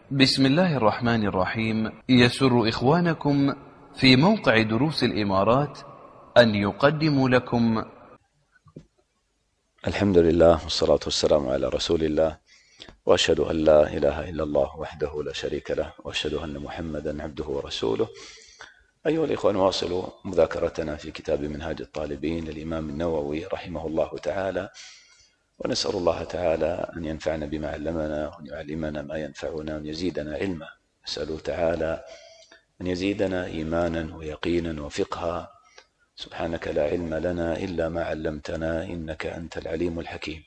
بسم الله الرحمن الرحيم. يسر إخوانكم في موقع دروس الإمارات أن يقدموا لكم الحمد لله والصلاة والسلام على رسول الله، وأشهد أن لا إله إلا الله وحده لا شريك له، وأشهد أن محمدا عبده ورسوله. أيها الإخوة، نواصل مذاكرتنا في كتاب منهاج الطالبين للإمام النووي رحمه الله تعالى، ونسأل الله تعالى أن ينفعنا بما علمنا وأن يعلمنا ما ينفعنا وأن يزيدنا علما. نسأله تعالى أن يزيدنا إيمانا ويقينا وفقها. سبحانك لا علم لنا إلا ما علمتنا إنك أنت العليم الحكيم.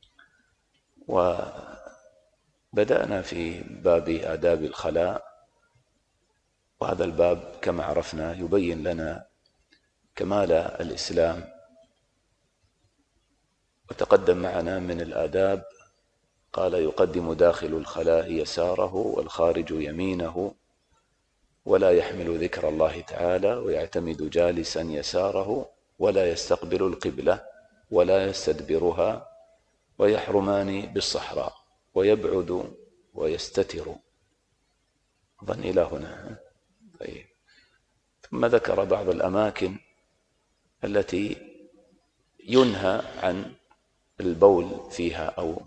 وبدأنا في باب آداب الخلاء، وهذا الباب كما عرفنا يبين لنا كمال الإسلام. وتقدم معنا من الآداب قال: يقدم داخل الخلاء يساره والخارج يمينه، ولا يحمل ذكر الله تعالى، ويعتمد جالسا يساره، ولا يستقبل القبلة ولا يستدبرها، ويحرمان بالصحراء، ويبعد ويستتر. أظن إلى هنا. طيب. ثم ذكر بعض الأماكن التي ينهى عن البول فيها أو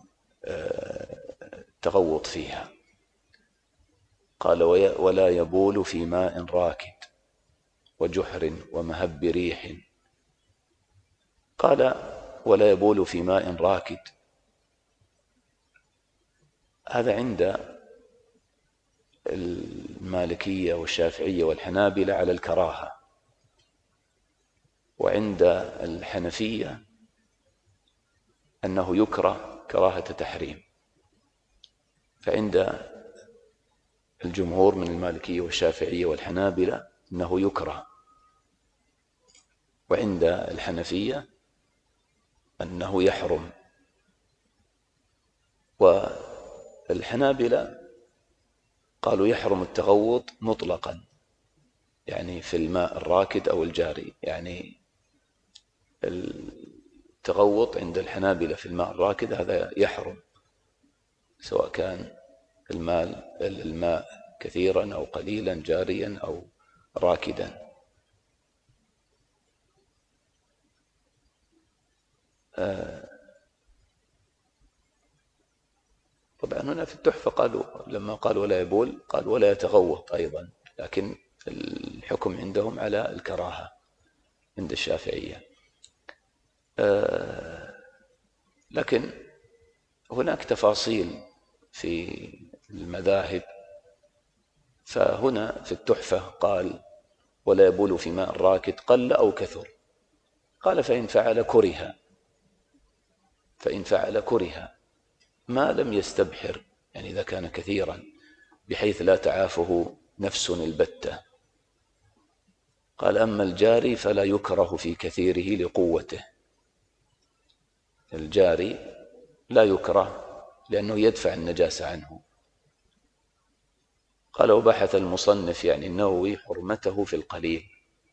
التغوط فيها. قال: ولا يبول في ماء راكد وجحر ومهب ريح. قال: ولا يبول في ماء راكد، هذا عند المالكية والشافعية والحنابلة على الكراهة، وعند الحنفية أنه يكره كراهة تحريم. فعند الجمهور من المالكية والشافعية والحنابلة أنه يكره، وعند الحنفية أنه يحرم. والحنابلة قالوا يحرم التغوط مطلقا، يعني في الماء الراكد أو الجاري. يعني التغوط عند الحنابلة في الماء الراكد هذا يحرم، سواء كان الماء كثيرا أو قليلا، جاريا أو راكدا. طبعا هنا في التحفة قالوا لما قال ولا يبول قال ولا يتغوط أيضا، لكن الحكم عندهم على الكراهة عند الشافعية. لكن هناك تفاصيل في المذاهب. فهنا في التحفة قال: ولا يبول في ماء راكد قل أو كثر. قال: فإن فعل كره ما لم يستبحر، يعني إذا كان كثيرا بحيث لا تعافه نفس البتة. قال: أما الجاري فلا يكره في كثيره لقوته. الجاري لا يكره لأنه يدفع النجاسة عنه. قال: وبحث المصنف يعني النووي حرمته في القليل،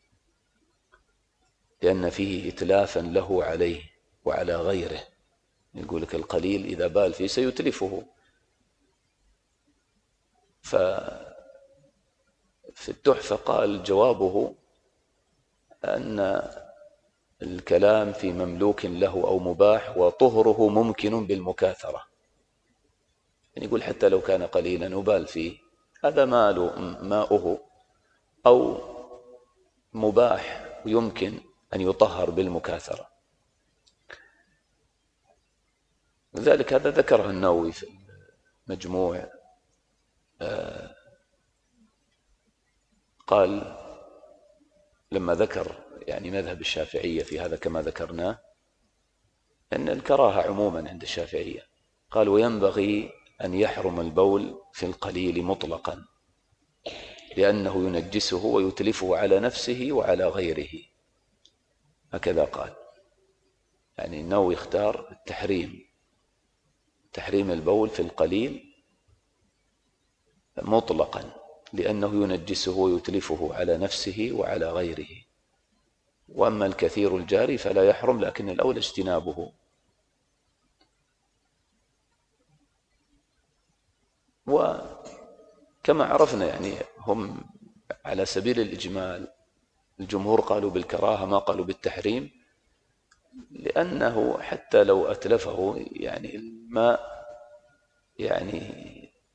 لأن فيه إتلافا له عليه وعلى غيره. يقول لك القليل إذا بال فيه سيتلفه. ففي التحفة قال جوابه أن الكلام في مملوك له أو مباح وطهره ممكن بالمكاثرة. يعني يقول حتى لو كان قليلا وبال فيه، هذا ماؤه أو مباح ويمكن أن يطهر بالمكاثرة. لذلك هذا ذكره النووي في المجموع. قال لما ذكر يعني مذهب الشافعية في هذا كما ذكرناه، أن الكراهة عموما عند الشافعية. قال: وينبغي أن يحرم البول في القليل مطلقا، لأنه ينجسه ويتلفه على نفسه وعلى غيره. هكذا قال. يعني النووي اختار تحريم البول في القليل مطلقا، لأنه ينجسه ويتلفه على نفسه وعلى غيره. وأما الكثير الجاري فلا يحرم، لكن الأولى اجتنابه. كما عرفنا يعني هم على سبيل الإجمال الجمهور قالوا بالكراهة ما قالوا بالتحريم، لأنه حتى لو أتلفه يعني الماء يعني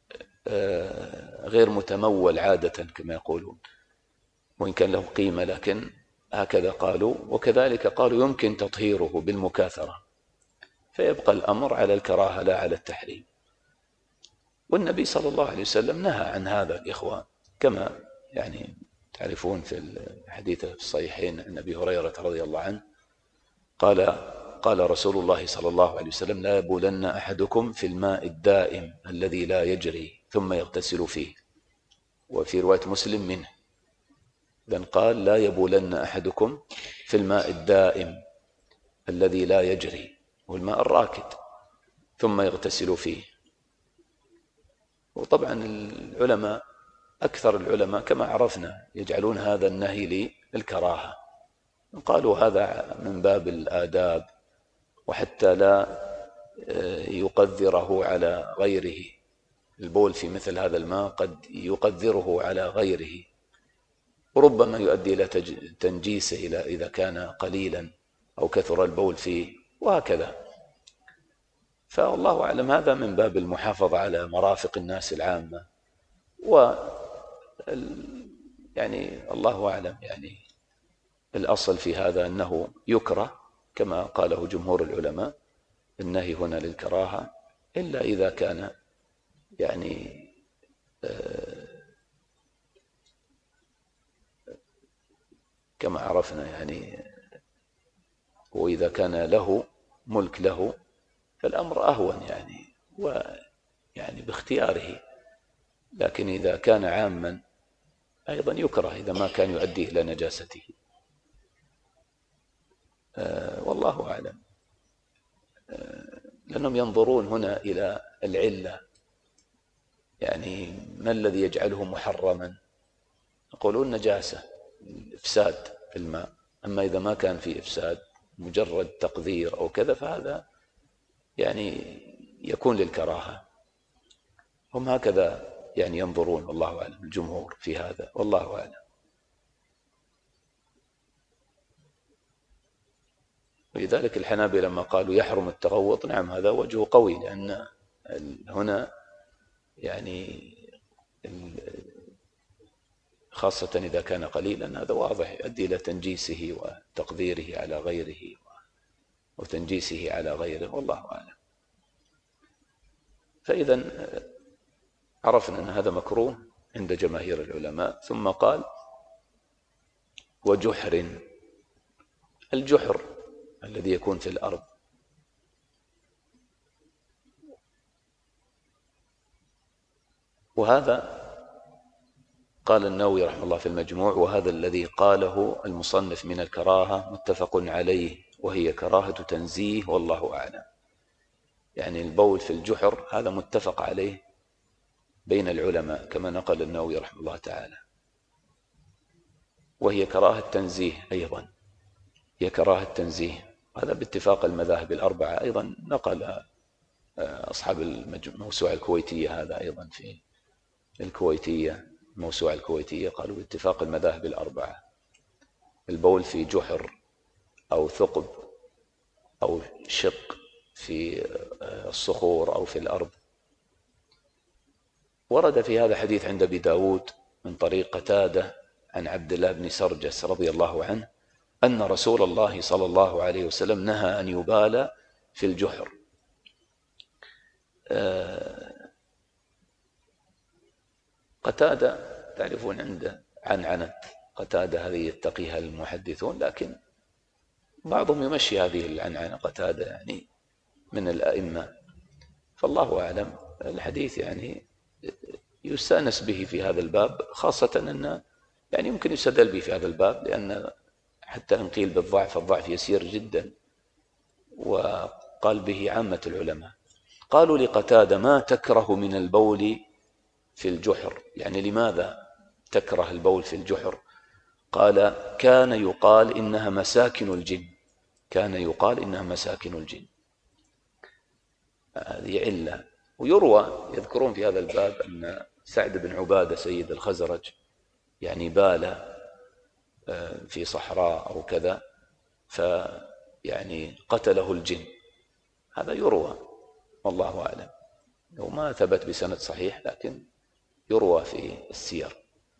غير متمول عادة كما يقولون، وإن كان له قيمة، لكن هكذا قالوا. وكذلك قالوا يمكن تطهيره بالمكاثرة، فيبقى الأمر على الكراهة لا على التحريم. والنبي صلى الله عليه وسلم نهى عن هذا الإخوان، كما يعني تعرفون في الحديث في الصحيحين عن أبي هريرة رضي الله عنه قال رسول الله صلى الله عليه وسلم: لا يبولن أحدكم في الماء الدائم الذي لا يجري ثم يغتسل فيه. وفي رواية مسلم منه، إذن قال: لا يبولن أحدكم في الماء الدائم الذي لا يجري، والماء الراكد، ثم يغتسل فيه. وطبعا العلماء أكثر العلماء كما عرفنا يجعلون هذا النهي للكراهة، قالوا هذا من باب الآداب، وحتى لا يقذره على غيره. البول في مثل هذا الماء قد يقذره على غيره، وربما يؤدي إلى تنجيسه إذا كان قليلا أو كثر البول فيه، وهكذا. فالله أعلم هذا من باب المحافظة على مرافق الناس العامة، يعني الله أعلم يعني الأصل في هذا أنه يكره كما قاله جمهور العلماء. النهي هنا للكراهة، إلا إذا كان يعني كما عرفنا يعني، وإذا كان له ملك له فالأمر أهون يعني، ويعني باختياره. لكن إذا كان عاما أيضا يكره إذا ما كان يؤدي إلى نجاسته. والله أعلم. لأنهم ينظرون هنا إلى العلة، يعني ما الذي يجعله محرما؟ يقولون نجاسة، إفساد في الماء. أما إذا ما كان في إفساد، مجرد تقذير أو كذا، فهذا يعني يكون للكراهة. هم هكذا يعني ينظرون، والله أعلم الجمهور في هذا، والله أعلم. ولذلك الحنابلة لما قالوا يحرم التغوط، نعم هذا وجه قوي، لأن هنا يعني خاصة إذا كان قليلا هذا واضح يؤدي إلى تنجيسه وتقديره على غيره وتنجيسه على غيره، والله أعلم. فإذا عرفنا أن هذا مكروه عند جماهير العلماء. ثم قال: وجحر. الجحر الذي يكون في الأرض، وهذا قال النووي رحمه الله في المجموع: وهذا الذي قاله المصنف من الكراهة متفق عليه، وهي كراهة تنزيه، والله أعلم. يعني البول في الجحر هذا متفق عليه بين العلماء كما نقل النووي رحمه الله تعالى، وهي كراهة تنزيه أيضا، هي كراهة تنزيه، هذا باتفاق المذاهب الأربعة. أيضا نقل أصحاب الموسوعة الكويتية هذا أيضا في الكويتية، الموسوعة الكويتية، قالوا باتفاق المذاهب الأربعة البول في جحر أو ثقب أو شق في الصخور أو في الأرض. ورد في هذا حديث عند أبي داود من طريق قتادة عن عبد الله بن سرجس رضي الله عنه أن رسول الله صلى الله عليه وسلم نهى أن يبال في الجحر. قتادة تعرفون عنده عنعنة قتادة، هذه يتقيها المحدثون، لكن بعضهم يمشي هذه العنعنة، قتادة يعني من الأئمة، فالله أعلم. الحديث يعني يستأنس به في هذا الباب، خاصة أن يعني يمكن يستدل به في هذا الباب، لأن حتى إن قيل بالضعف، الضعف يسير جدا، وقال به عامة العلماء. قالوا لقتادة: ما تكره من البول في الجحر؟ يعني لماذا تكره البول في الجحر؟ قال: كان يقال إنها مساكن الجن، كان يقال إنها مساكن الجن. هذه علة. ويروى، يذكرون في هذا الباب، أن سعد بن عبادة سيد الخزرج يعني بال في صحراء أو كذا، فيعني قتله الجن. هذا يروى والله أعلم، وما ثبت بسند صحيح لكن يروى في السير.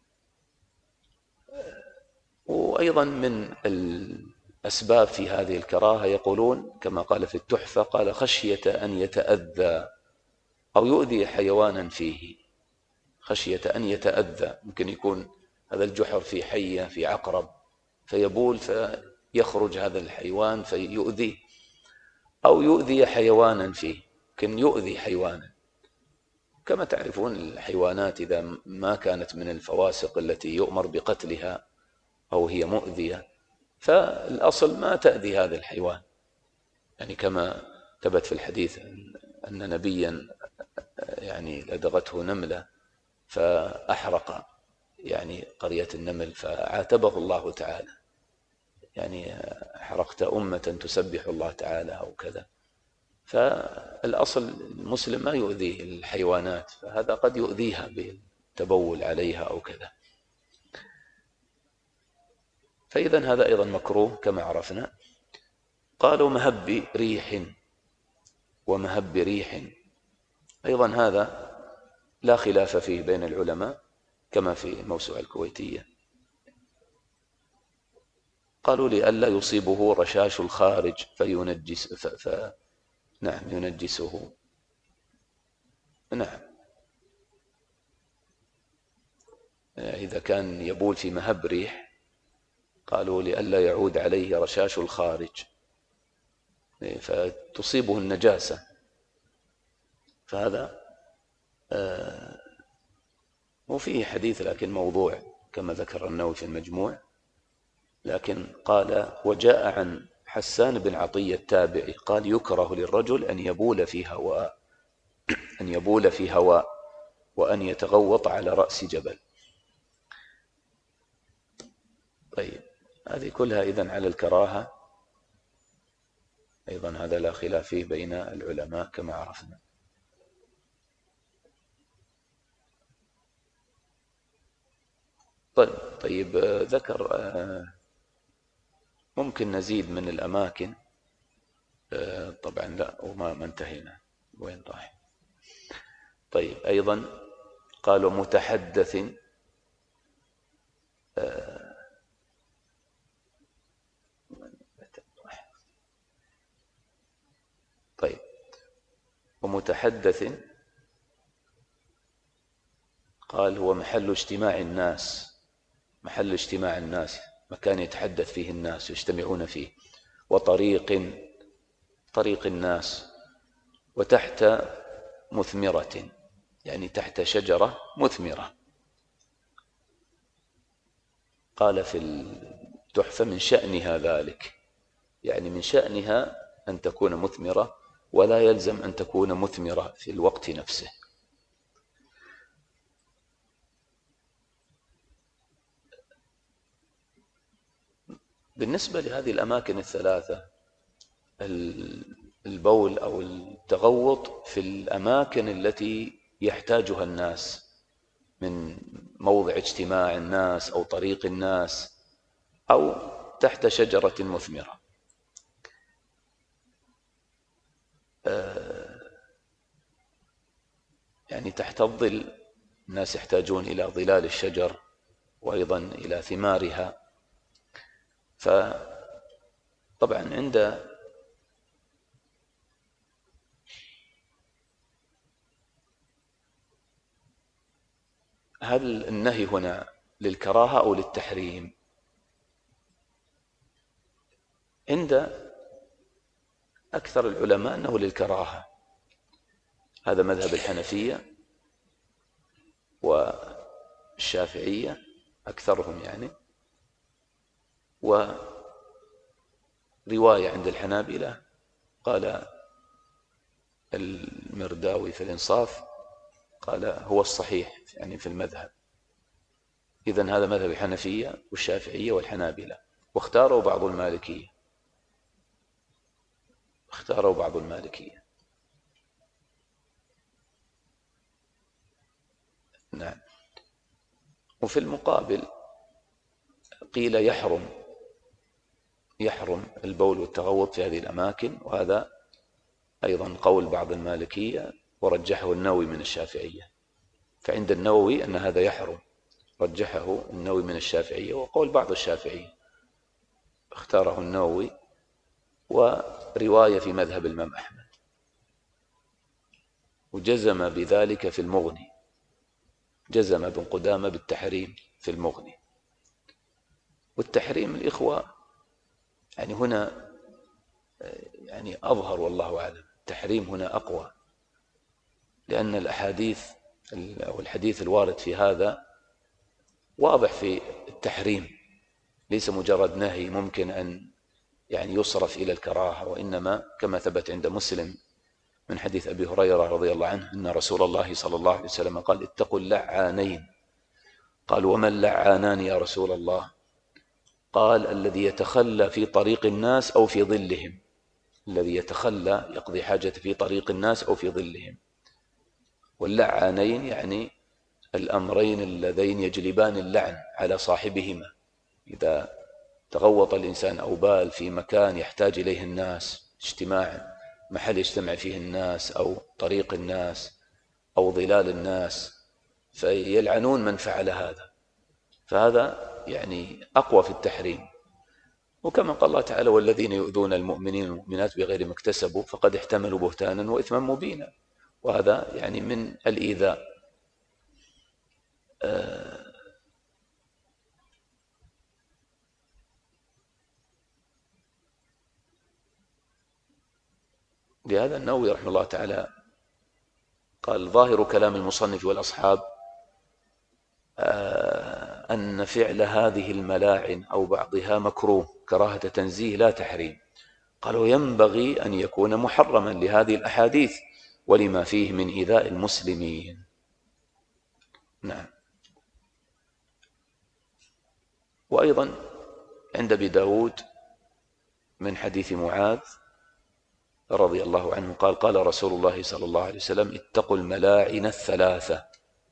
وأيضا من الأسباب في هذه الكراهة يقولون كما قال في التحفة، قال خشية أن يتأذى أو يؤذي حيوانا فيه، خشية أن يتأذى، ممكن يكون هذا الجحر في حية في عقرب فيبول فيخرج هذا الحيوان فيؤذيه، أو يؤذي حيوانا فيه، ممكن يؤذي حيوانا. كما تعرفون الحيوانات إذا ما كانت من الفواسق التي يؤمر بقتلها أو هي مؤذية، فالأصل ما تأذي هذا الحيوان. يعني كما ثبت في الحديث أن نبيا يعني لدغته نملة فأحرق يعني قرية النمل، فعاتبه الله تعالى، يعني حرقت أمة تسبح الله تعالى أو كذا. فالأصل المسلم ما يؤذي الحيوانات، فهذا قد يؤذيها بالتبول عليها أو كذا. فإذا هذا أيضا مكروه كما عرفنا. قالوا مهب ريح ومهب ريح، أيضا هذا لا خلاف فيه بين العلماء كما في موسوعة الكويتية. قالوا لئلا يصيبه رشاش الخارج فينجس نعم ينجسه. نعم إذا كان يبول في مهب ريح قالوا لئلا يعود عليه رشاش الخارج فتصيبه النجاسة، فهذا وفيه حديث لكن موضوع كما ذكر النووي في المجموع. لكن قال وجاء عن حسان بن عطية التابعي قال يكره للرجل أن يبول في هواء وأن يتغوط على رأس جبل. طيب هذه كلها إذن على الكراهة، أيضا هذا لا خلاف فيه بين العلماء كما عرفنا. طيب ذكر ممكن نزيد من الأماكن، طبعا لا وما انتهينا، وين راح؟ طيب أيضا قالوا متحدث، طيب ومتحدث قال هو محل اجتماع الناس، محل اجتماع الناس، مكان يتحدث فيه الناس يجتمعون فيه، طريق الناس، وتحت مثمرة يعني تحت شجرة مثمرة. قال في التحفة من شأنها ذلك، يعني من شأنها أن تكون مثمرة ولا يلزم أن تكون مثمرة في الوقت نفسه. بالنسبة لهذه الأماكن الثلاثة، البول أو التغوط في الأماكن التي يحتاجها الناس من موضع اجتماع الناس أو طريق الناس أو تحت شجرة مثمرة، يعني تحت الظل، الناس يحتاجون إلى ظلال الشجر وأيضا إلى ثمارها. فطبعا عند هل النهي هنا للكراهة أو للتحريم؟ عند أكثر العلماء أنه للكراهة، هذا مذهب الحنفية والشافعية أكثرهم يعني، ورواية عند الحنابلة قال المرداوي في الإنصاف قال هو الصحيح يعني في المذهب. إذن هذا مذهب الحنفية والشافعية والحنابلة، واختاروا بعض المالكية. نعم. وفي المقابل قيل يحرم البول والتغوط في هذه الأماكن، وهذا أيضا قول بعض المالكية ورجحه النووي من الشافعية. فعند النووي أن هذا يحرم، رجحه النووي من الشافعية، وقول بعض الشافعية اختاره النووي، ورواية في مذهب الإمام أحمد، وجزم بذلك في المغني، جزم ابن قدامة بالتحريم في المغني. والتحريم الإخوة يعني هنا يعني أظهر والله أعلم، التحريم هنا أقوى، لأن الأحاديث أو الحديث الوارد في هذا واضح في التحريم، ليس مجرد نهي ممكن أن يعني يصرف إلى الكراهة، وإنما كما ثبت عند مسلم من حديث أبي هريرة رضي الله عنه أن رسول الله صلى الله عليه وسلم قال: اتقوا اللعانين. قال: وما اللعانان يا رسول الله؟ قال: الذي يتخلى في طريق الناس أو في ظلهم، الذي يتخلى يقضي حاجة في طريق الناس أو في ظلهم. واللعانين يعني الأمرين اللذين يجلبان اللعن على صاحبهما، إذا تغوط الإنسان أو بال في مكان يحتاج إليه الناس، اجتماع، محل يجتمع فيه الناس أو طريق الناس أو ظلال الناس، فيلعنون من فعل هذا، فهذا يعني أقوى في التحريم. وكما قال الله تعالى: والذين يؤذون المؤمنين والمؤمنات بغير ما اكتسبوا فقد احتملوا بهتانا وإثما مبينا، وهذا يعني من الإيذاء. لهذا النووي رحمه الله تعالى قال: ظاهر كلام المصنف والأصحاب أن فعل هذه الملاعن أو بعضها مكروه كراهة تنزيه لا تحريم. قالوا: ينبغي أن يكون محرما لهذه الأحاديث ولما فيه من إيذاء المسلمين. نعم. وأيضا عند أبي داود من حديث معاذ رضي الله عنه قال: قال رسول الله صلى الله عليه وسلم: اتقوا الملاعن الثلاثة.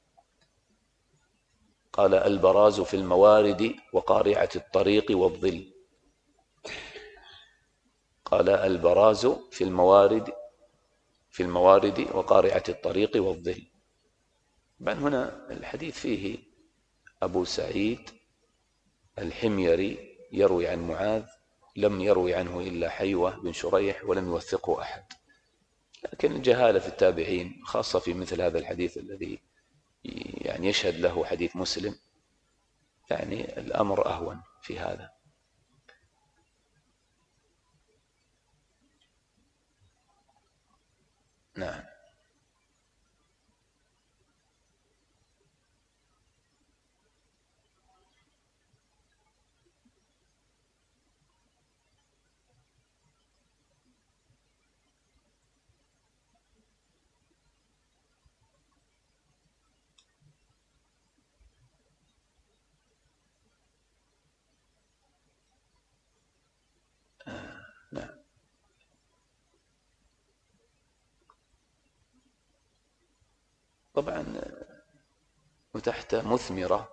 قال: البراز في الموارد وقارعة الطريق والظل. قال: البراز في الموارد وقارعة الطريق والظل. بعد هنا الحديث فيه أبو سعيد الحميري يروي عن معاذ، لم يروي عنه إلا حيوة بن شريح ولم يوثقه أحد، لكن الجهالة في التابعين خاصة في مثل هذا الحديث الذي يعني يشهد له حديث مسلم، يعني الأمر أهون في هذا. نعم. نعم. طبعا وتحت مثمرة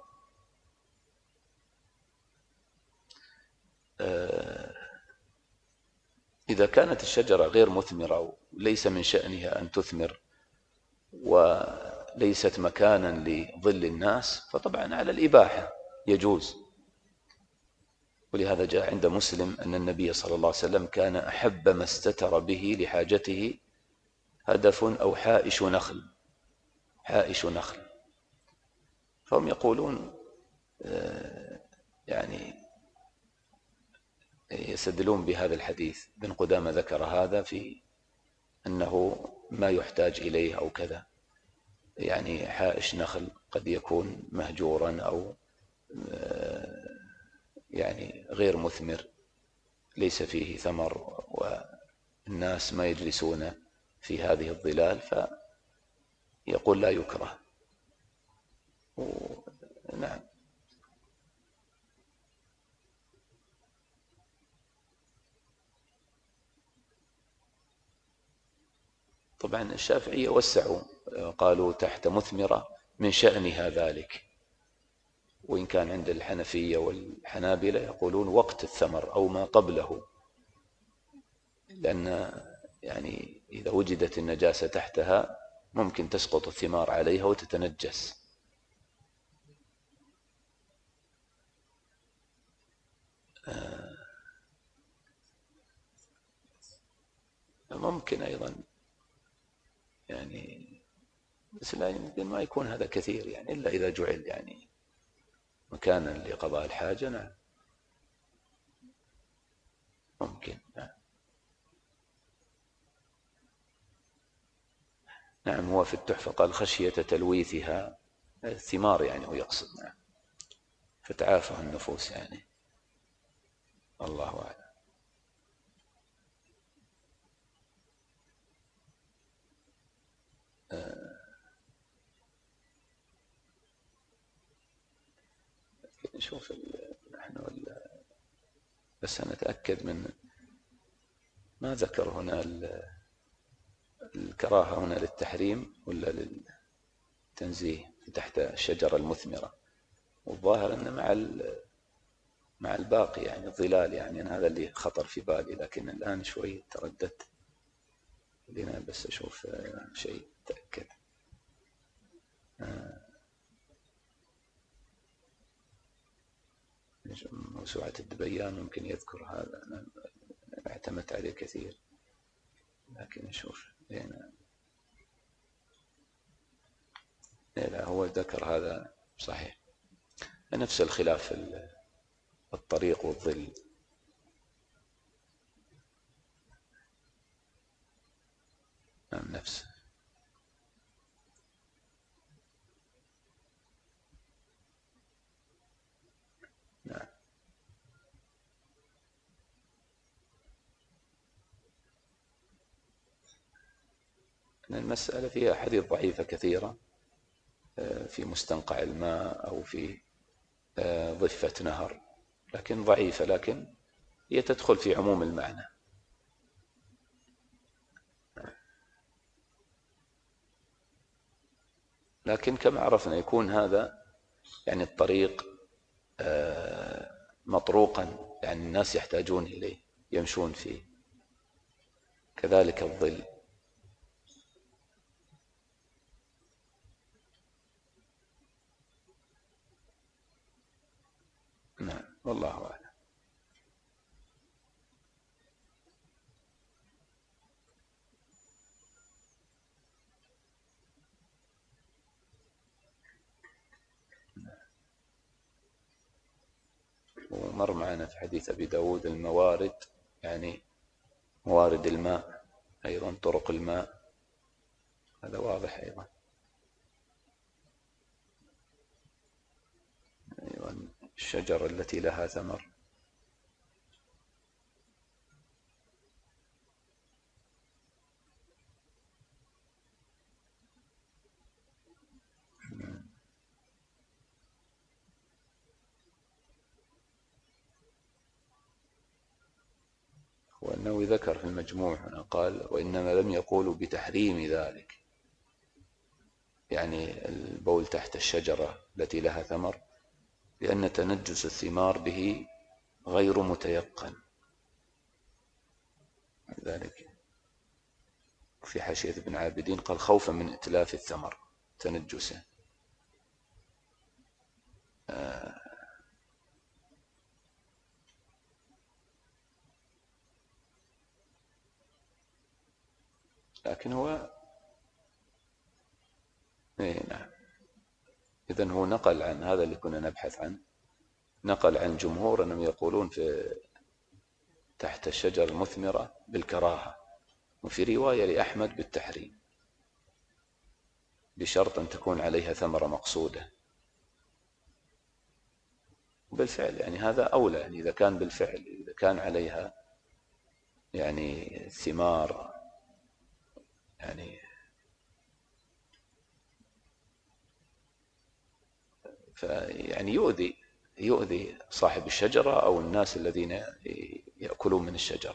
إذا كانت الشجرة غير مثمرة وليس من شأنها أن تثمر وليست مكانا لظل الناس، فطبعا على الإباحة يجوز. ولهذا جاء عند مسلم أن النبي صلى الله عليه وسلم كان أحب ما استتر به لحاجته هدف أو حائش نخل. فهم يقولون يعني يستدلون بهذا الحديث، ابن قدامة ذكر هذا في أنه ما يحتاج إليه أو كذا، يعني حائش نخل قد يكون مهجورا أو يعني غير مثمر، ليس فيه ثمر والناس ما يجلسون في هذه الظلال، فيقول لا يكره. نعم. طبعا الشافعية وسعوا، قالوا تحت مثمرة من شأنها ذلك. وإن كان عند الحنفية والحنابلة يقولون وقت الثمر أو ما قبله، لأن يعني إذا وجدت النجاسة تحتها ممكن تسقط الثمار عليها وتتنجس. ممكن أيضا يعني، بس لا يمكن ما يكون هذا كثير يعني، إلا إذا جعل يعني مكانا لقضاء الحاجة. نعم ممكن. نعم هو في التحفة قال خشية تلويثها الثمار يعني هو يقصد. نعم فتعافى النفوس يعني، الله أعلم. نشوف نحن بس أنا أتأكد من ما ذكر هنا الكراهة هنا للتحريم ولا للتنزيه تحت الشجرة المثمرة. والظاهر أن مع الباقي يعني الظلال يعني، أنا هذا اللي خطر في بالي، لكن الآن شوي ترددت. خلينا بس أشوف شيء تأكد. موسوعة الدبيان ممكن يذكر هذا، أنا اعتمدت عليه كثير، لكن نشوف هنا. لا هو ذكر هذا صحيح، نفس الخلاف في الطريق والظل. نعم نفس. نعم المسألة فيها حديث ضعيفة كثيرة في مستنقع الماء أو في ضفة نهر، لكن ضعيفة، لكن هي تدخل في عموم المعنى. لكن كما عرفنا يكون هذا يعني الطريق مطروقا، يعني الناس يحتاجون إليه يمشون فيه، كذلك الظل. نعم والله أعلم. ومر معنا في حديث أبي داود الموارد، يعني موارد الماء أيضا، طرق الماء، هذا واضح أيضا. أيضا الشجرة التي لها ثمر. والنووي ذكر في المجموع هنا قال وإنما لم يقولوا بتحريم ذلك، يعني البول تحت الشجرة التي لها ثمر، لأن تنجس الثمار به غير متيقن. ذلك في حاشية ابن عابدين قال خوفا من ائتلاف الثمر تنجسه. لكن هو نعم، إذن هو نقل عن هذا اللي كنا نبحث عنه، نقل عن الجمهور أنهم يقولون في تحت الشجر المثمرة بالكراهة، وفي رواية لأحمد بالتحريم بشرط أن تكون عليها ثمرة مقصودة. بالفعل يعني هذا أولى، يعني إذا كان بالفعل إذا كان عليها يعني ثمار يعني يؤذي صاحب الشجرة أو الناس الذين يأكلون من الشجرة.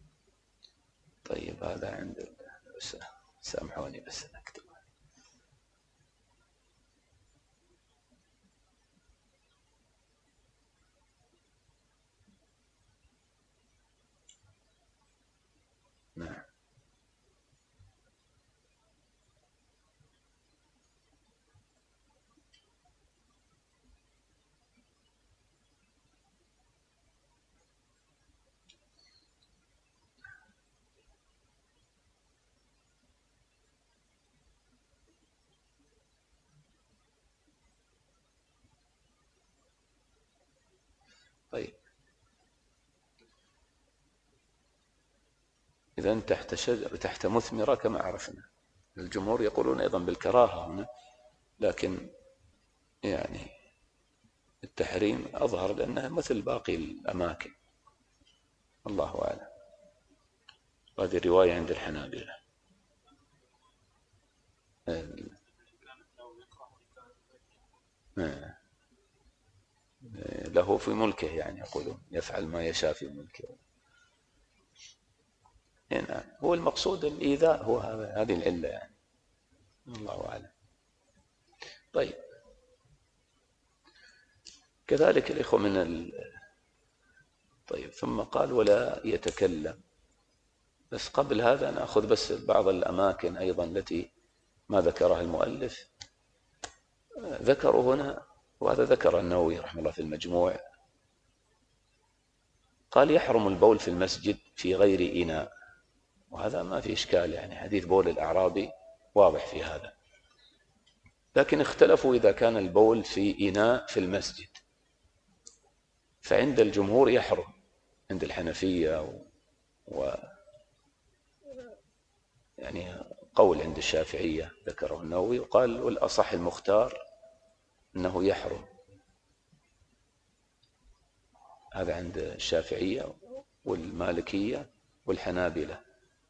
طيب هذا عند سامحوني بس نكتب. طيب إذا تحت شجر تحت مثمرة كما عرفنا، الجمهور يقولون أيضا بالكراهة هنا، لكن يعني التحريم أظهر لأنها مثل باقي الأماكن، الله أعلم. هذه رواية عند الحنابلة. له في ملكه، يعني يقولون يفعل ما يشاء في ملكه. نعم، هو المقصود الإيذاء، هو هذه العلة يعني، الله أعلم. طيب كذلك الإخوة طيب ثم قال ولا يتكلم. بس قبل هذا نأخذ بس بعض الأماكن أيضا التي ما ذكرها المؤلف. ذكروا هنا، وهذا ذكر النووي رحمه الله في المجموع، قال يحرم البول في المسجد في غير إناء، وهذا ما في إشكال، يعني حديث بول الأعرابي واضح في هذا. لكن اختلفوا إذا كان البول في إناء في المسجد، فعند الجمهور يحرم، عند الحنفية يعني قول عند الشافعية ذكره النووي، وقال والأصح المختار أنه يحرم. هذا عند الشافعية والمالكية والحنابلة.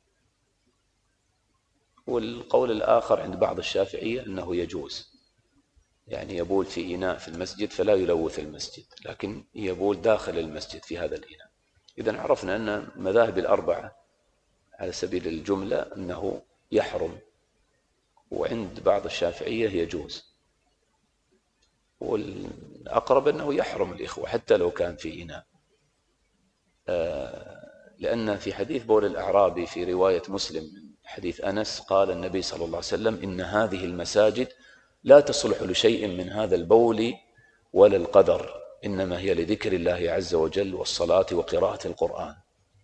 والقول الآخر عند بعض الشافعية أنه يجوز، يعني يبول في إناء في المسجد فلا يلوث المسجد، لكن يبول داخل المسجد في هذا الإناء. إذن عرفنا أن المذاهب الأربعة على سبيل الجملة أنه يحرم، وعند بعض الشافعية يجوز، والأقرب أنه يحرم الإخوة حتى لو كان في إناء. لأن في حديث بول الأعرابي في رواية مسلم حديث أنس قال النبي صلى الله عليه وسلم إن هذه المساجد لا تصلح لشيء من هذا البول ولا القدر، إنما هي لذكر الله عز وجل والصلاة وقراءة القرآن.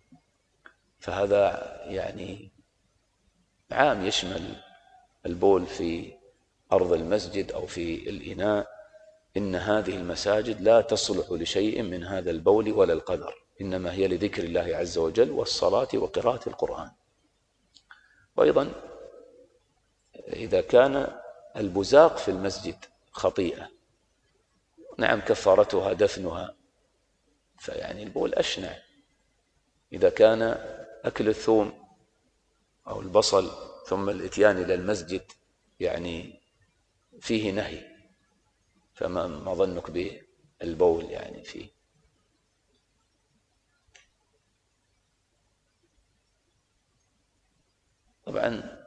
فهذا يعني عام، يشمل البول في أرض المسجد أو في الإناء. إن هذه المساجد لا تصلح لشيء من هذا البول ولا القدر، إنما هي لذكر الله عز وجل والصلاة وقراءة القرآن. وأيضا إذا كان البزاق في المسجد خطيئة، نعم كفارتها دفنها، فيعني البول أشنع. إذا كان أكل الثوم أو البصل ثم الإتيان إلى المسجد يعني فيه نهي، فما ظنك بالبول يعني فيه. طبعا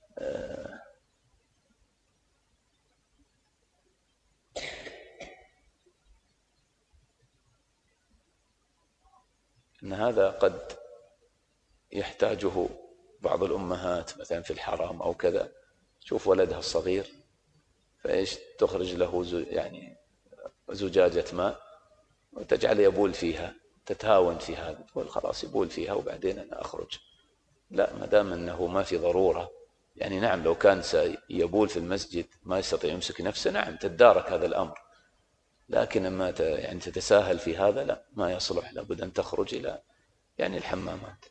أن هذا قد يحتاجه بعض الأمهات مثلا في الحرم أو كذا، تشوف ولدها الصغير فإيش تخرج له يعني زجاجة ماء وتجعل يبول فيها، تتهاون في هذا، تقول خلاص يبول فيها وبعدين أنا أخرج. لا، ما دام أنه ما في ضرورة، يعني نعم لو كان سيبول في المسجد ما يستطيع يمسك نفسه، نعم تتدارك هذا الأمر، لكن أما يعني تتساهل في هذا لا، ما يصلح، لابد أن تخرج إلى يعني الحمامات.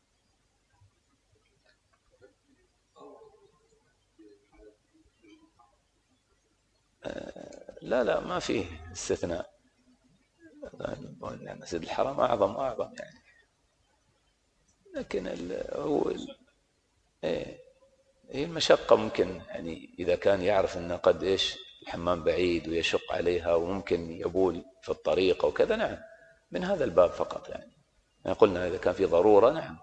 لا ما فيه استثناء، مسجد الحرام أعظم يعني، لكن هي المشقة ممكن، يعني إذا كان يعرف أنه قد إيش الحمام بعيد ويشق عليها وممكن يبول في الطريق أو كذا، نعم من هذا الباب فقط، يعني قلنا إذا كان في ضرورة نعم.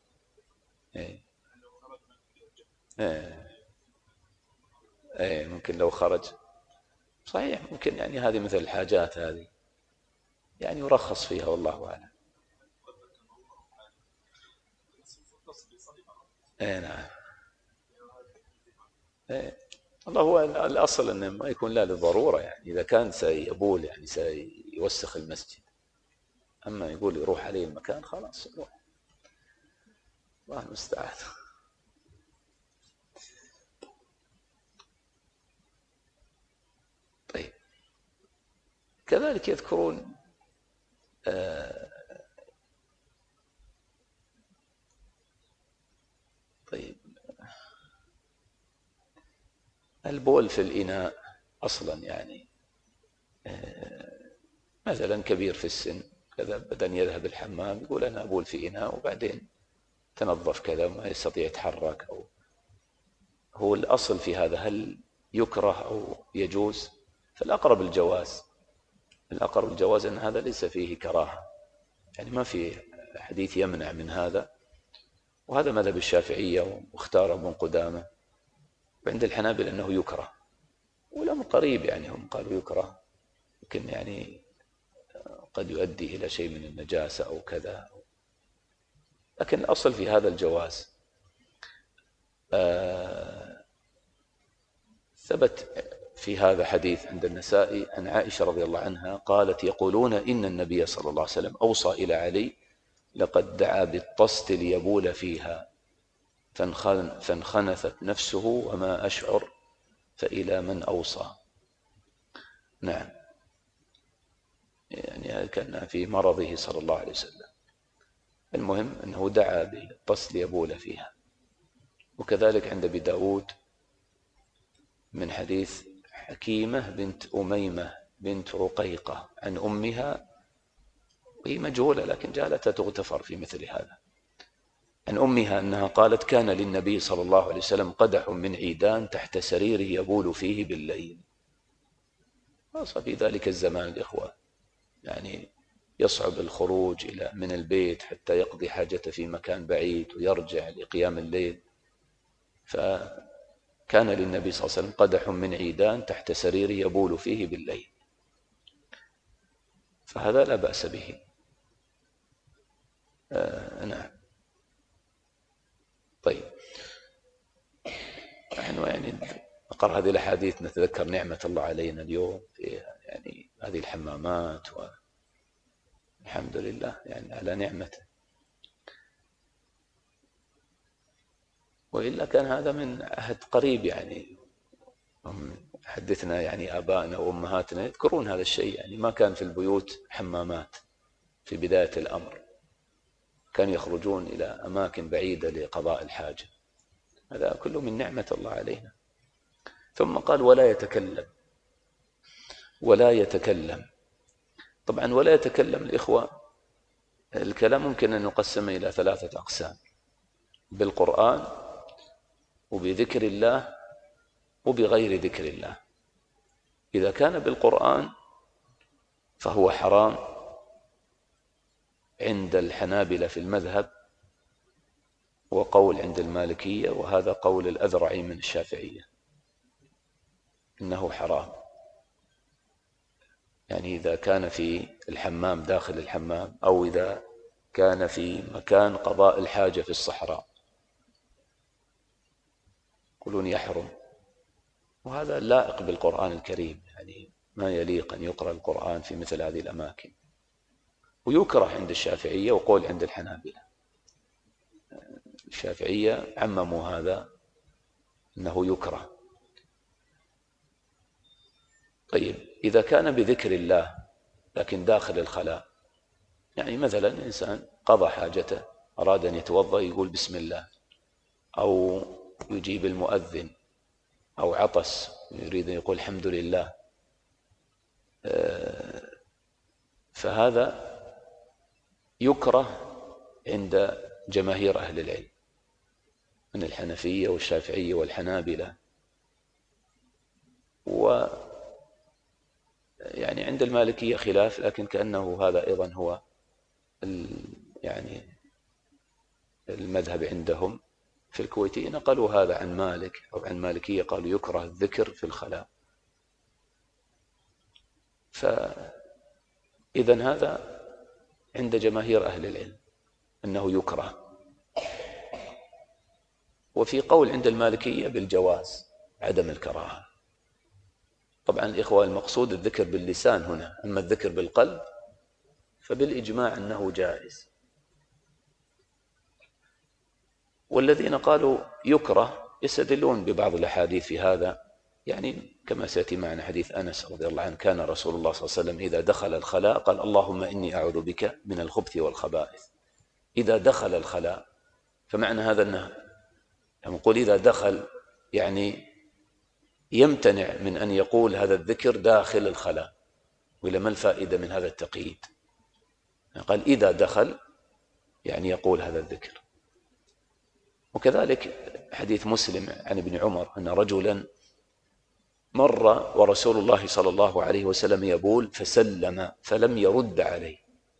ممكن لو خرج صحيح، ممكن يعني هذه مثل الحاجات هذه يعني يرخص فيها والله أعلم. نعم. الله هو الأصل أنه ما يكون لا للضرورة، يعني إذا كان سيبول يعني سيوسخ المسجد، أما يقول يروح عليه المكان خلاص يروح، الله المستعان. طيب كذلك يذكرون طيب، البول في الإناء أصلا يعني مثلا كبير في السن كذا بدأ يذهب الحمام يقول أنا أبول في إناء وبعدين تنظف كذا ما يستطيع يتحرك، أو هو الأصل في هذا هل يكره أو يجوز؟ فالأقرب الجواز، الأقرب الجواز أن هذا ليس فيه كراهة، يعني ما في حديث يمنع من هذا، وهذا مذهب الشافعية واختار ابن قدامة، وعند الحنابلة أنه يكره، والأمر قريب يعني هم قالوا يكره، لكن يعني قد يؤدي إلى شيء من النجاسة أو كذا، لكن الأصل في هذا الجواز. ثبت في هذا حديث عند النسائي عن عائشة رضي الله عنها قالت يقولون إن النبي صلى الله عليه وسلم أوصى إلى علي لقد دعا بالطست ليبول فيها فانخنثت نفسه وما أشعر فإلى من أوصى. نعم، يعني كان في مرضه صلى الله عليه وسلم، المهم أنه دعا بالطست ليبول فيها. وكذلك عند أبي داود من حديث حكيمة بنت أميمة بنت رقيقة عن أمها، وهي مجهولة لكن جالتها تغتفر في مثل هذا، عن أمها أنها قالت كان للنبي صلى الله عليه وسلم قدح من عيدان تحت سريره يبول فيه بالليل. خاصة في ذلك الزمان الإخوة يعني يصعب الخروج من البيت حتى يقضي حاجته في مكان بعيد ويرجع لقيام الليل، فكان للنبي صلى الله عليه وسلم قدح من عيدان تحت سريره يبول فيه بالليل، فهذا لا بأس به. نعم. طيب، نحن يعني نقرأ هذه الأحاديث نتذكر نعمة الله علينا اليوم في يعني هذه الحمامات، والحمد لله يعني على نعمته، وإلا كان هذا من عهد قريب، يعني حدثنا يعني آبائنا وأمهاتنا يذكرون هذا الشيء، يعني ما كان في البيوت حمامات في بداية الأمر، كانوا يخرجون إلى أماكن بعيدة لقضاء الحاجة، هذا كله من نعمة الله علينا. ثم قال ولا يتكلم، ولا يتكلم. طبعا ولا يتكلم الإخوة، الكلام ممكن أن نقسم إلى 3 أقسام: بالقرآن وبذكر الله وبغير ذكر الله. إذا كان بالقرآن فهو حرام عند الحنابلة في المذهب، وقول عند المالكية، وهذا قول الأذرعي من الشافعية إنه حرام، يعني إذا كان في الحمام داخل الحمام، أو إذا كان في مكان قضاء الحاجة في الصحراء يقولون يحرم، وهذا لائق بالقرآن الكريم، يعني ما يليق أن يقرأ القرآن في مثل هذه الأماكن. ويكره عند الشافعية وقول عند الحنابلة، الشافعية عمموا هذا أنه يكره. طيب، إذا كان بذكر الله لكن داخل الخلاء، يعني مثلا إنسان قضى حاجته أراد أن يتوضأ يقول بسم الله، أو يجيب المؤذن، أو عطس يريد أن يقول الحمد لله، فهذا يكره عند جماهير أهل العلم من الحنفية والشافعية والحنابلة، يعني عند المالكية خلاف، لكن كأنه هذا أيضا هو يعني المذهب عندهم. في الكويتيين نقلوا هذا عن مالك أو عن مالكية، قالوا يكره الذكر في الخلاء. فإذن هذا عند جماهير أهل العلم أنه يكره. وفي قول عند المالكية بالجواز عدم الكراهة. طبعا الإخوة المقصود الذكر باللسان هنا، أما الذكر بالقلب فبالإجماع أنه جائز. والذين قالوا يكره يستدلون ببعض الأحاديث في هذا، يعني كما سيأتي معنا حديث أنس رضي الله عنه: كان رسول الله صلى الله عليه وسلم إذا دخل الخلاء قال: اللهم إني أعوذ بك من الخبث والخبائث. إذا دخل الخلاء، فمعنى هذا أنه نقول إذا دخل يعني يمتنع من أن يقول هذا الذكر داخل الخلاء. وإلى ما الفائدة من هذا التقييد؟ قال إذا دخل يعني يقول هذا الذكر. وكذلك حديث مسلم عن ابن عمر أن رجلا مر ورسول الله صلى الله عليه وسلم يبول فسلم فلم يرد عليه.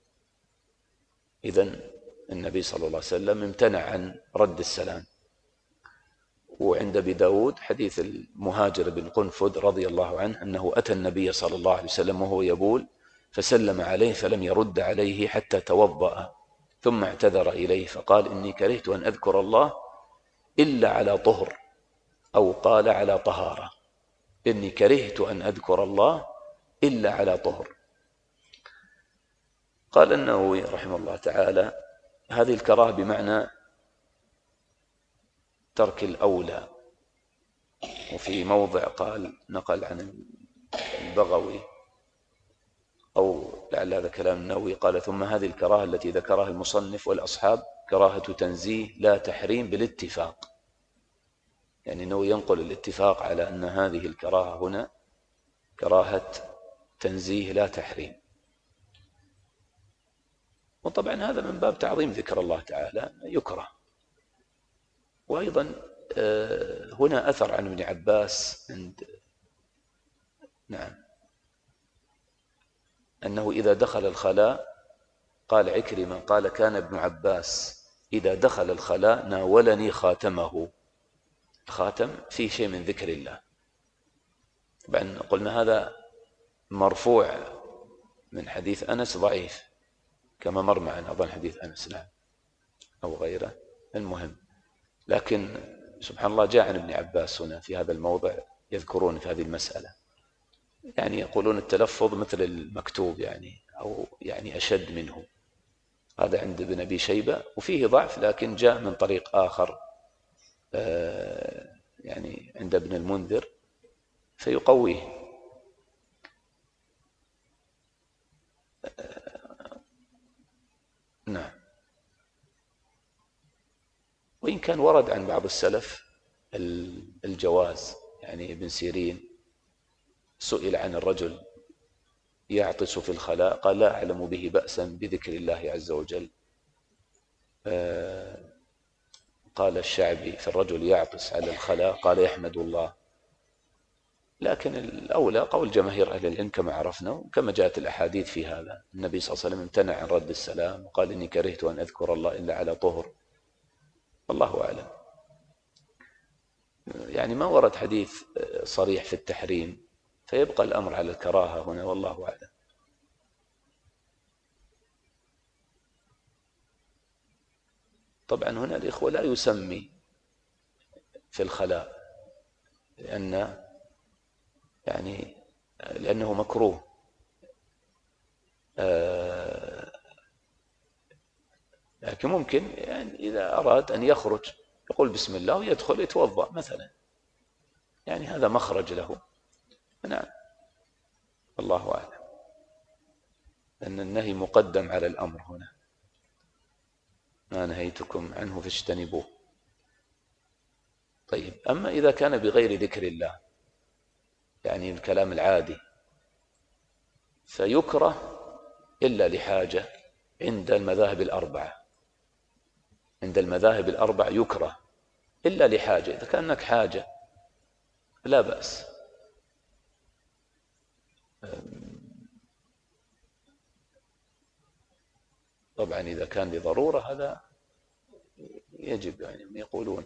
إذن النبي صلى الله عليه وسلم امتنع عن رد السلام. وعند أبي داود حديث المهاجر بن قنفذ رضي الله عنه أنه أتى النبي صلى الله عليه وسلم وهو يبول فسلم عليه فلم يرد عليه حتى توضأ، ثم اعتذر إليه فقال: إني كرهت أن أذكر الله إلا على طهر، أو قال على طهارة. إني كرهت أن أذكر الله إلا على طهر. قال النووي رحمه الله تعالى: هذه الكراهة بمعنى ترك الأولى. وفي موضع قال نقل عن البغوي أو لعل هذا كلام النووي قال: ثم هذه الكراهة التي ذكرها المصنف والأصحاب كراهة تنزيه لا تحريم بالاتفاق. يعني النووي ينقل الاتفاق على أن هذه الكراهة هنا كراهة تنزيه لا تحريم. وطبعا هذا من باب تعظيم ذكر الله تعالى يكره. وأيضا هنا أثر عن ابن عباس أنه إذا دخل الخلاء قال عكرمة قال: كان ابن عباس إذا دخل الخلاء ناولني خاتمه. الخاتم فيه شيء من ذكر الله. طبعا قلنا هذا مرفوع من حديث أنس ضعيف كما مر معنا أظن حديث أنس أو غيره. المهم، لكن سبحان الله جاء عن ابن عباس هنا في هذا الموضع يذكرون في هذه المسألة، يعني يقولون التلفظ مثل المكتوب يعني أو يعني أشد منه. هذا عند ابن أبي شيبة وفيه ضعف، لكن جاء من طريق آخر يعني عند ابن المنذر فيقويه. نعم. وإن كان ورد عن بعض السلف الجواز، يعني ابن سيرين سئل عن الرجل يعطس في الخلاء قال: لا أعلم به بأسا بذكر الله عز وجل. قال الشعبي في الرجل يعطس على الخلاء قال: يحمد الله. لكن الأولى قول جماهير أهل العلم كما عرفنا وكما جاءت الأحاديث في هذا. النبي صلى الله عليه وسلم امتنع عن رد السلام وقال: إني كرهت أن أذكر الله إلا على طهر. الله أعلم. يعني ما ورد حديث صريح في التحريم، فيبقى الأمر على الكراهة هنا، والله أعلم. طبعا هنا الإخوة لا يسمي في الخلاء لأنه مكروه. لكن ممكن يعني إذا أراد أن يخرج يقول بسم الله ويدخل يتوضأ مثلا، يعني هذا مخرج له. نعم، الله أعلم. أن النهي مقدم على الأمر هنا: ما نهيتكم عنه فاجتنبوه. طيب، أما إذا كان بغير ذكر الله، يعني الكلام العادي، فيكره إلا لحاجة عند المذاهب الأربعة. عند المذاهب الأربع يكره إلا لحاجة. إذا كان هناك حاجة لا بأس. طبعا إذا كان لضرورة هذا يجب، يعني يقولون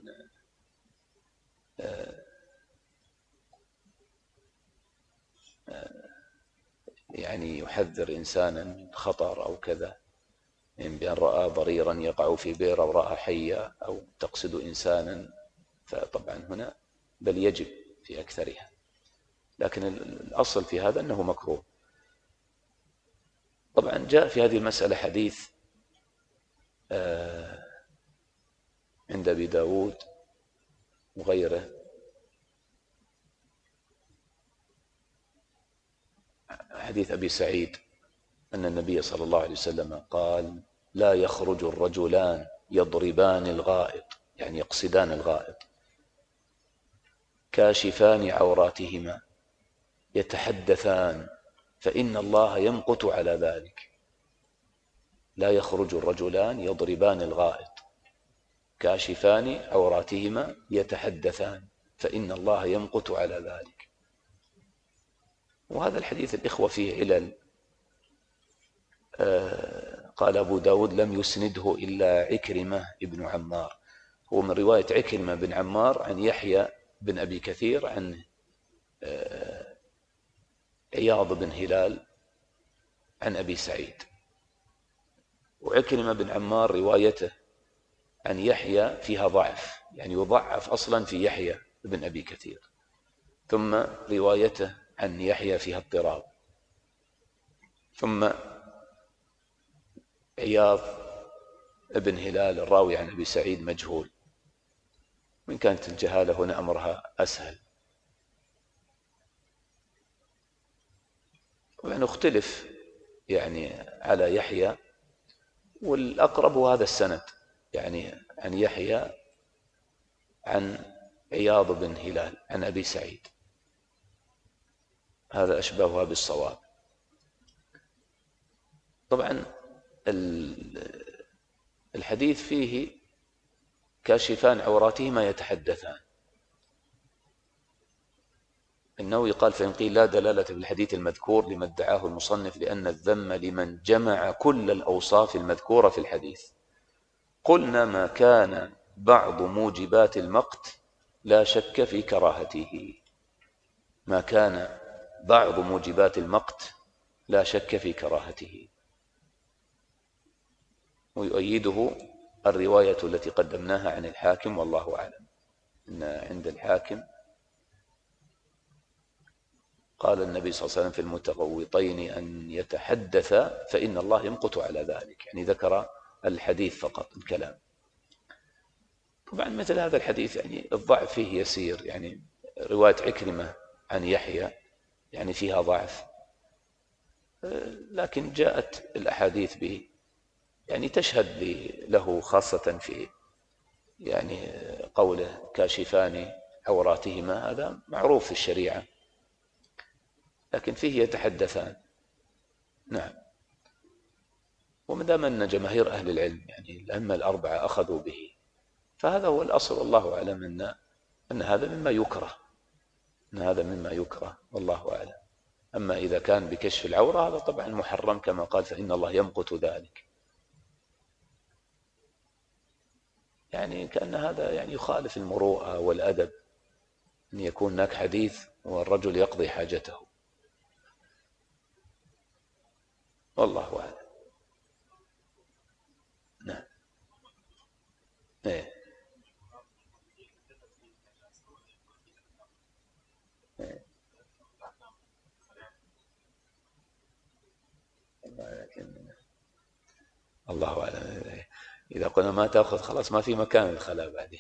يعني يحذر إنسانا من خطر أو كذا، يعني بأن رأى ضريرا يقع في بئر أو رأى حية أو تقصد إنسانا، فطبعا هنا بل يجب في أكثرها. لكن الأصل في هذا أنه مكروه. طبعا جاء في هذه المسألة حديث عند أبي داود وغيره حديث أبي سعيد أن النبي صلى الله عليه وسلم قال: لا يخرج الرجلان يضربان الغائط، يعني يقصدان الغائط، كاشفان عوراتهما يتحدثان فإن الله يمقت على ذلك. لا يخرج الرجلان يضربان الغائط كاشفان عوراتهما يتحدثان فإن الله يمقت على ذلك. وهذا الحديث الإخوة فيه علل. قال أبو داود: لم يسنده إلا عكرمة ابن عمار. هو من رواية عكرمة بن عمار عن يحيى بن أبي كثير عن عياض بن هلال عن أبي سعيد. وعكرمة بن عمار روايته عن يحيى فيها ضعف، يعني يضعف أصلا في يحيى بن أبي كثير، ثم روايته عن يحيى فيها اضطراب، ثم عياض بن هلال الراوي عن أبي سعيد مجهول، وإن كانت الجهالة هنا أمرها أسهل. طبعا اختلف يعني على يحيى، والأقرب هذا السند، يعني عن يحيى عن عياض بن هلال عن أبي سعيد، هذا أشبهها بالصواب. طبعا الحديث فيه كاشفان عوراتهما يتحدثان. النووي قال: فإن قيل لا دلالة في الحديث المذكور لما ادعاه المصنف لأن الذم لمن جمع كل الأوصاف المذكورة في الحديث. قلنا: ما كان بعض موجبات المقت لا شك في كراهته. ما كان بعض موجبات المقت لا شك في كراهته. ويؤيده الرواية التي قدمناها عن الحاكم، والله أعلم، إن عند الحاكم قال النبي صلى الله عليه وسلم في المتغوطين أن يتحدث فإن الله يمقت على ذلك، يعني ذكر الحديث فقط، الكلام. طبعا مثل هذا الحديث يعني الضعف فيه يسير، يعني رواية عكرمة عن يحيى يعني فيها ضعف، لكن جاءت الأحاديث به يعني تشهد له، خاصة في يعني قوله كاشفان عوراتهما، هذا معروف في الشريعة، لكن فيه يتحدثان. نعم. وما دام أن جماهير أهل العلم يعني الأئمة الأربعة أخذوا به، فهذا هو الأصل، والله أعلم أن هذا مما يكره، أن هذا مما يكره، والله أعلم. أما إذا كان بكشف العورة هذا طبعا محرم، كما قال: فإن الله يمقت ذلك. يعني كأن هذا يعني يخالف المروءة والأدب، أن يكون هناك حديث والرجل يقضي حاجته، والله أعلم. نعم. إيه. إيه. الله أعلم. إذا قلنا ما تأخذ خلاص ما في مكان الخلاء بعدين،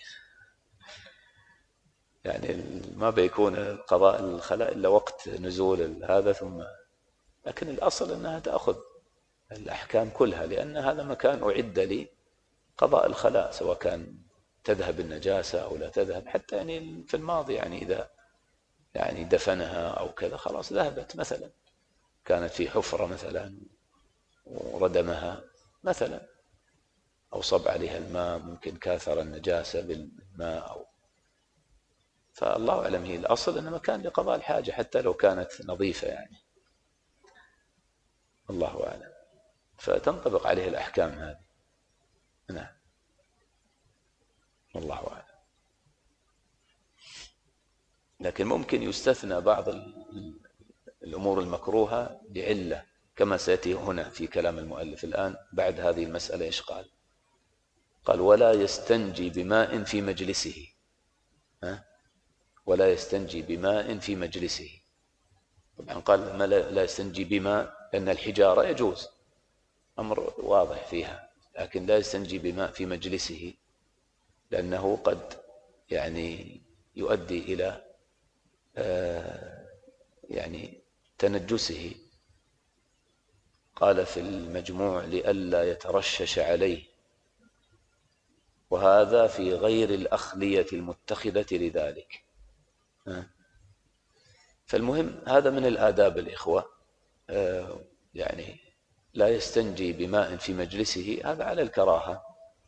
يعني ما بيكون قضاء الخلاء إلا وقت نزول هذا، ثم لكن الأصل أنها تأخذ الأحكام كلها، لأن هذا مكان أعد لقضاء الخلاء، سواء كان تذهب النجاسة أو لا تذهب. حتى يعني في الماضي يعني إذا يعني دفنها أو كذا خلاص ذهبت، مثلا كانت في حفرة مثلا وردمها مثلا، أو صب عليها الماء، ممكن كاثر النجاسة بالماء أو، فالله أعلم. هي الأصل أنه مكان لقضاء الحاجة حتى لو كانت نظيفة، يعني الله أعلم، فتنطبق عليه الأحكام هذه. نعم، الله أعلم. لكن ممكن يستثنى بعض الأمور المكروهة بعلة، كما سيأتي هنا في كلام المؤلف الآن بعد هذه المسألة. إيش قال؟ قال: ولا يستنجي بماء في مجلسه. ولا يستنجي بماء في مجلسه. طبعا قال ما لا يستنجي بماء لأن الحجارة يجوز، أمر واضح فيها، لكن لا يستنجي بماء في مجلسه لأنه قد يعني يؤدي إلى يعني تنجسه قال في المجموع لئلا يترشش عليه، وهذا في غير الأخلية المتخذة لذلك. فالمهم هذا من الآداب الإخوة، يعني لا يستنجي بماء في مجلسه، هذا على الكراهة.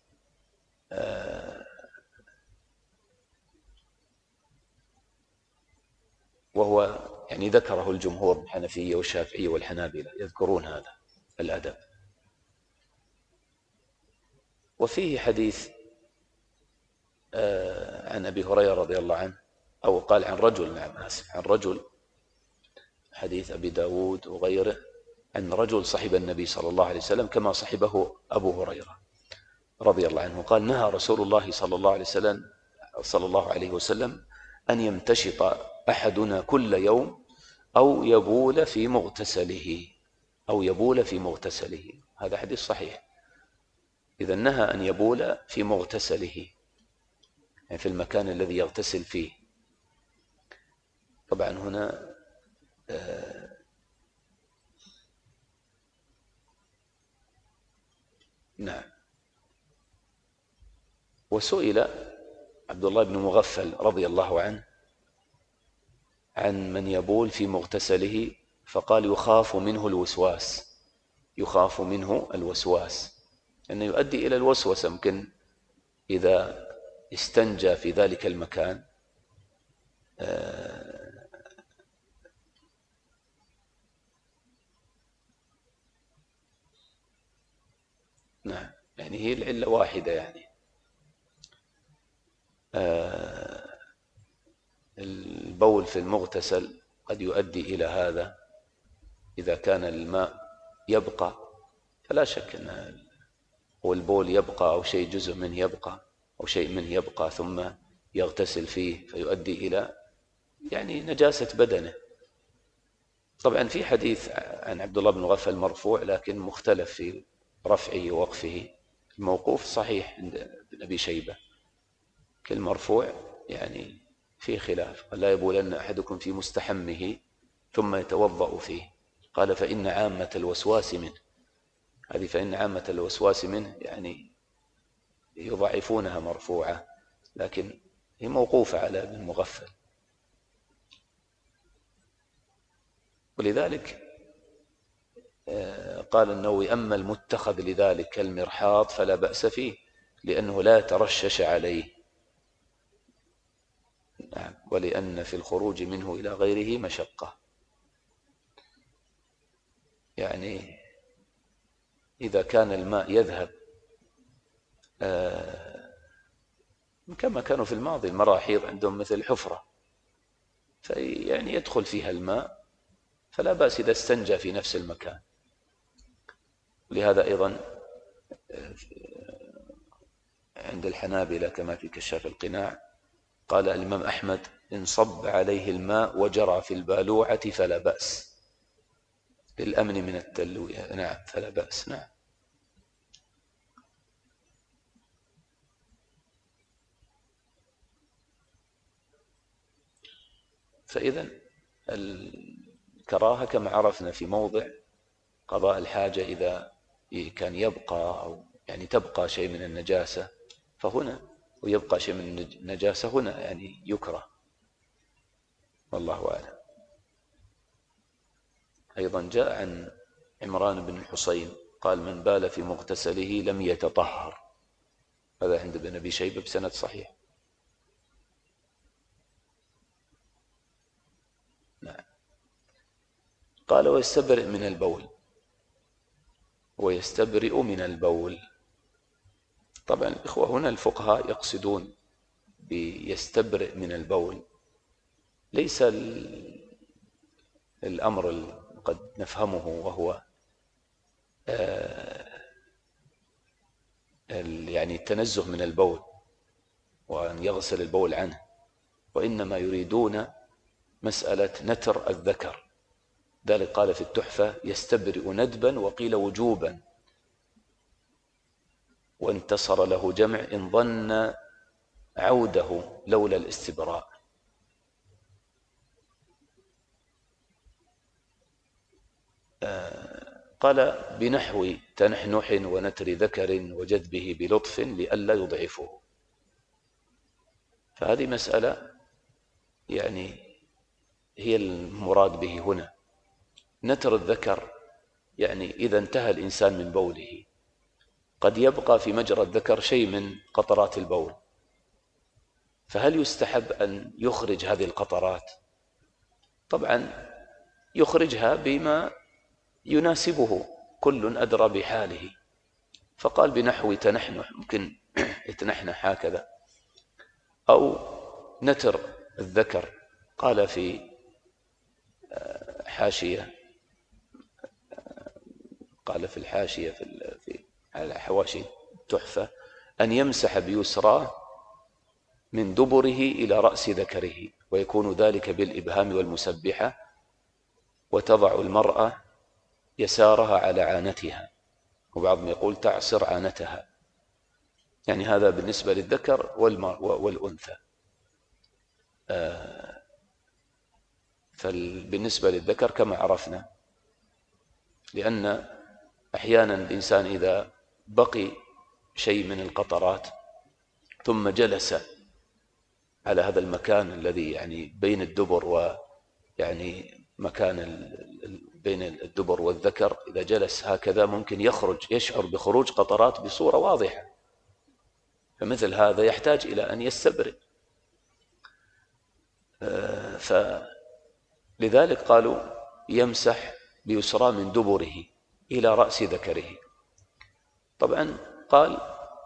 وهو يعني ذكره الجمهور الحنفية والشافعية والحنابلة، يذكرون هذا الأدب. وفيه حديث عن أبي هريرة رضي الله عنه، أو قال عن رجل، نعم آسف، عن رجل، حديث أبي داود وغيره، عن رجل صحب النبي صلى الله عليه وسلم كما صحبه أبو هريرة رضي الله عنه، قال نهى رسول الله صلى الله عليه وسلم أن يمتشط أحدنا كل يوم أو يبول في مغتسله. هذا حديث صحيح. إذا نهى أن يبول في مغتسله، يعني في المكان الذي يغتسل فيه. طبعا هنا نعم. وسئل عبد الله بن مغفل رضي الله عنه عن من يبول في مغتسله، فقال يخاف منه الوسواس، لأنه يؤدي إلى الوسوسة. ممكن إذا استنجى في ذلك المكان نعم، يعني هي العلة واحدة، يعني البول في المغتسل قد يؤدي إلى هذا. إذا كان الماء يبقى فلا شك أن هو البول يبقى، أو شيء جزء منه يبقى، أو شيء منه يبقى ثم يغتسل فيه فيؤدي إلى يعني نجاسة بدنه. طبعا في حديث عن عبد الله بن مغفل مرفوع، لكن مختلف في رفعه ووقفه. الموقوف صحيح عند ابن أبي شيبة، كالمرفوع يعني في خلاف. قال لا يبولن أحدكم في مستحمه ثم يتوضأ فيه، قال فإن عامة الوسواس منه. هذه فإن عامة الوسواس منه يعني يضعفونها مرفوعة، لكن هي موقوفة على ابن مغفل. ولذلك قال النووي أما المتخذ لذلك كالمرحاض فلا بأس فيه، لأنه لا ترشش عليه، ولأن في الخروج منه إلى غيره مشقة. يعني إذا كان الماء يذهب كما كانوا في الماضي المراحيض عندهم مثل حفرة، يعني يدخل فيها الماء، فلا بأس إذا استنجى في نفس المكان. لهذا أيضا عند الحنابلة كما في كشاف القناع قال الإمام أحمد إن صب عليه الماء وجرى في البالوعة فلا بأس، للأمن من التلوية. نعم فلا بأس. نعم. فإذا الكراهة كما عرفنا في موضع قضاء الحاجة، إذا كان يبقى أو يعني تبقى شيء من النجاسة فهنا، ويبقى شيء من النجاسة هنا، يعني يكره، والله أعلم. أيضا جاء عن عمران بن الحصين قال من بال في مغتسله لم يتطهر، هذا عند ابن أبي شيبة بسند صحيح. نعم. قال ويستبرئ من البول. طبعا الإخوة هنا الفقهاء يقصدون بيستبرئ من البول ليس الأمر قد نفهمه وهو يعني التنزه من البول وأن يغسل البول عنه، وإنما يريدون مسألة نتر الذكر. ذلك قال في التحفة يستبرئ ندبا وقيل وجوبا، وانتصر له جمع إن ظن عوده لولا الاستبراء. قال بنحو تنحنح ونتر ذكر وجذبه بلطف لئلا يضعفه. فهذه مسألة يعني هي المراد به هنا. نتر الذكر يعني إذا انتهى الإنسان من بوله قد يبقى في مجرى الذكر شيء من قطرات البول، فهل يستحب أن يخرج هذه القطرات؟ طبعا يخرجها بما يناسبه، كل أدرى بحاله. فقال بنحو تنحنح، ممكن يتنحنح هكذا، أو نتر الذكر. قال في حاشية، قال في الحاشية في على حواشي تحفة أن يمسح بيسراه من دبره إلى رأس ذكره، ويكون ذلك بالإبهام والمسبحة، وتضع المرأة يسارها على عانتها، وبعضهم يقول تعصر عانتها. يعني هذا بالنسبة للذكر والأنثى. فبالنسبة للذكر كما عرفنا، لأن أحيانا الإنسان إذا بقي شيء من القطرات ثم جلس على هذا المكان الذي يعني بين الدبر ويعني مكان بين الدبر والذكر، إذا جلس هكذا ممكن يشعر بخروج قطرات بصورة واضحة، فمثل هذا يحتاج إلى أن يستبرئ. فلذلك قالوا يمسح بيسرى من دبره إلى رأس ذكره. طبعا قال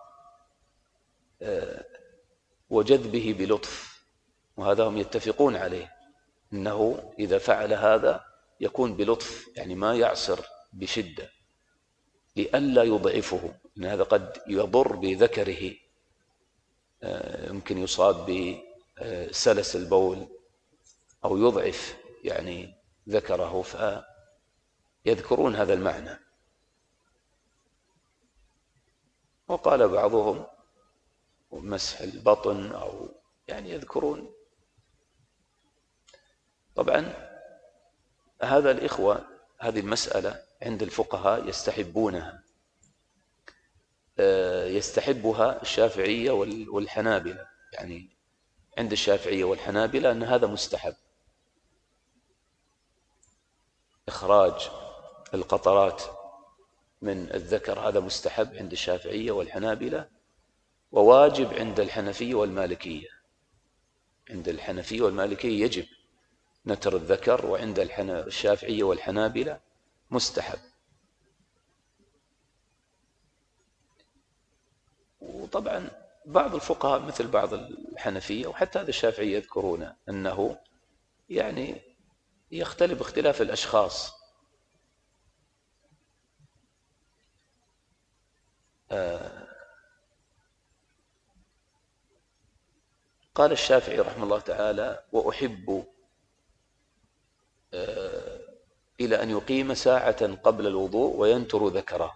وجذبه بلطف، وهذا هم يتفقون عليه أنه إذا فعل هذا يكون بلطف، يعني ما يعصر بشدة لئلا يضعفه، إن هذا قد يضر بذكره، يمكن يصاب بسلس البول أو يضعف يعني ذكره، فيذكرون هذا المعنى. وقال بعضهم مسح البطن، أو يعني يذكرون. طبعا هذا الإخوة هذه المسألة عند الفقهاء يستحبونها، يستحبها الشافعية والحنابلة. يعني عند الشافعية والحنابلة أن هذا مستحب، إخراج القطرات من الذكر هذا مستحب عند الشافعية والحنابلة، وواجب عند الحنفية والمالكية. عند الحنفية والمالكية يجب نتر الذكر، وعند الشافعية والحنابلة مستحب. وطبعا بعض الفقهاء مثل بعض الحنفية وحتى هذا الشافعية يذكرون أنه يعني يختلف اختلاف الأشخاص. قال الشافعي رحمه الله تعالى وأحب إلى أن يقيم ساعة قبل الوضوء وينتر ذكره.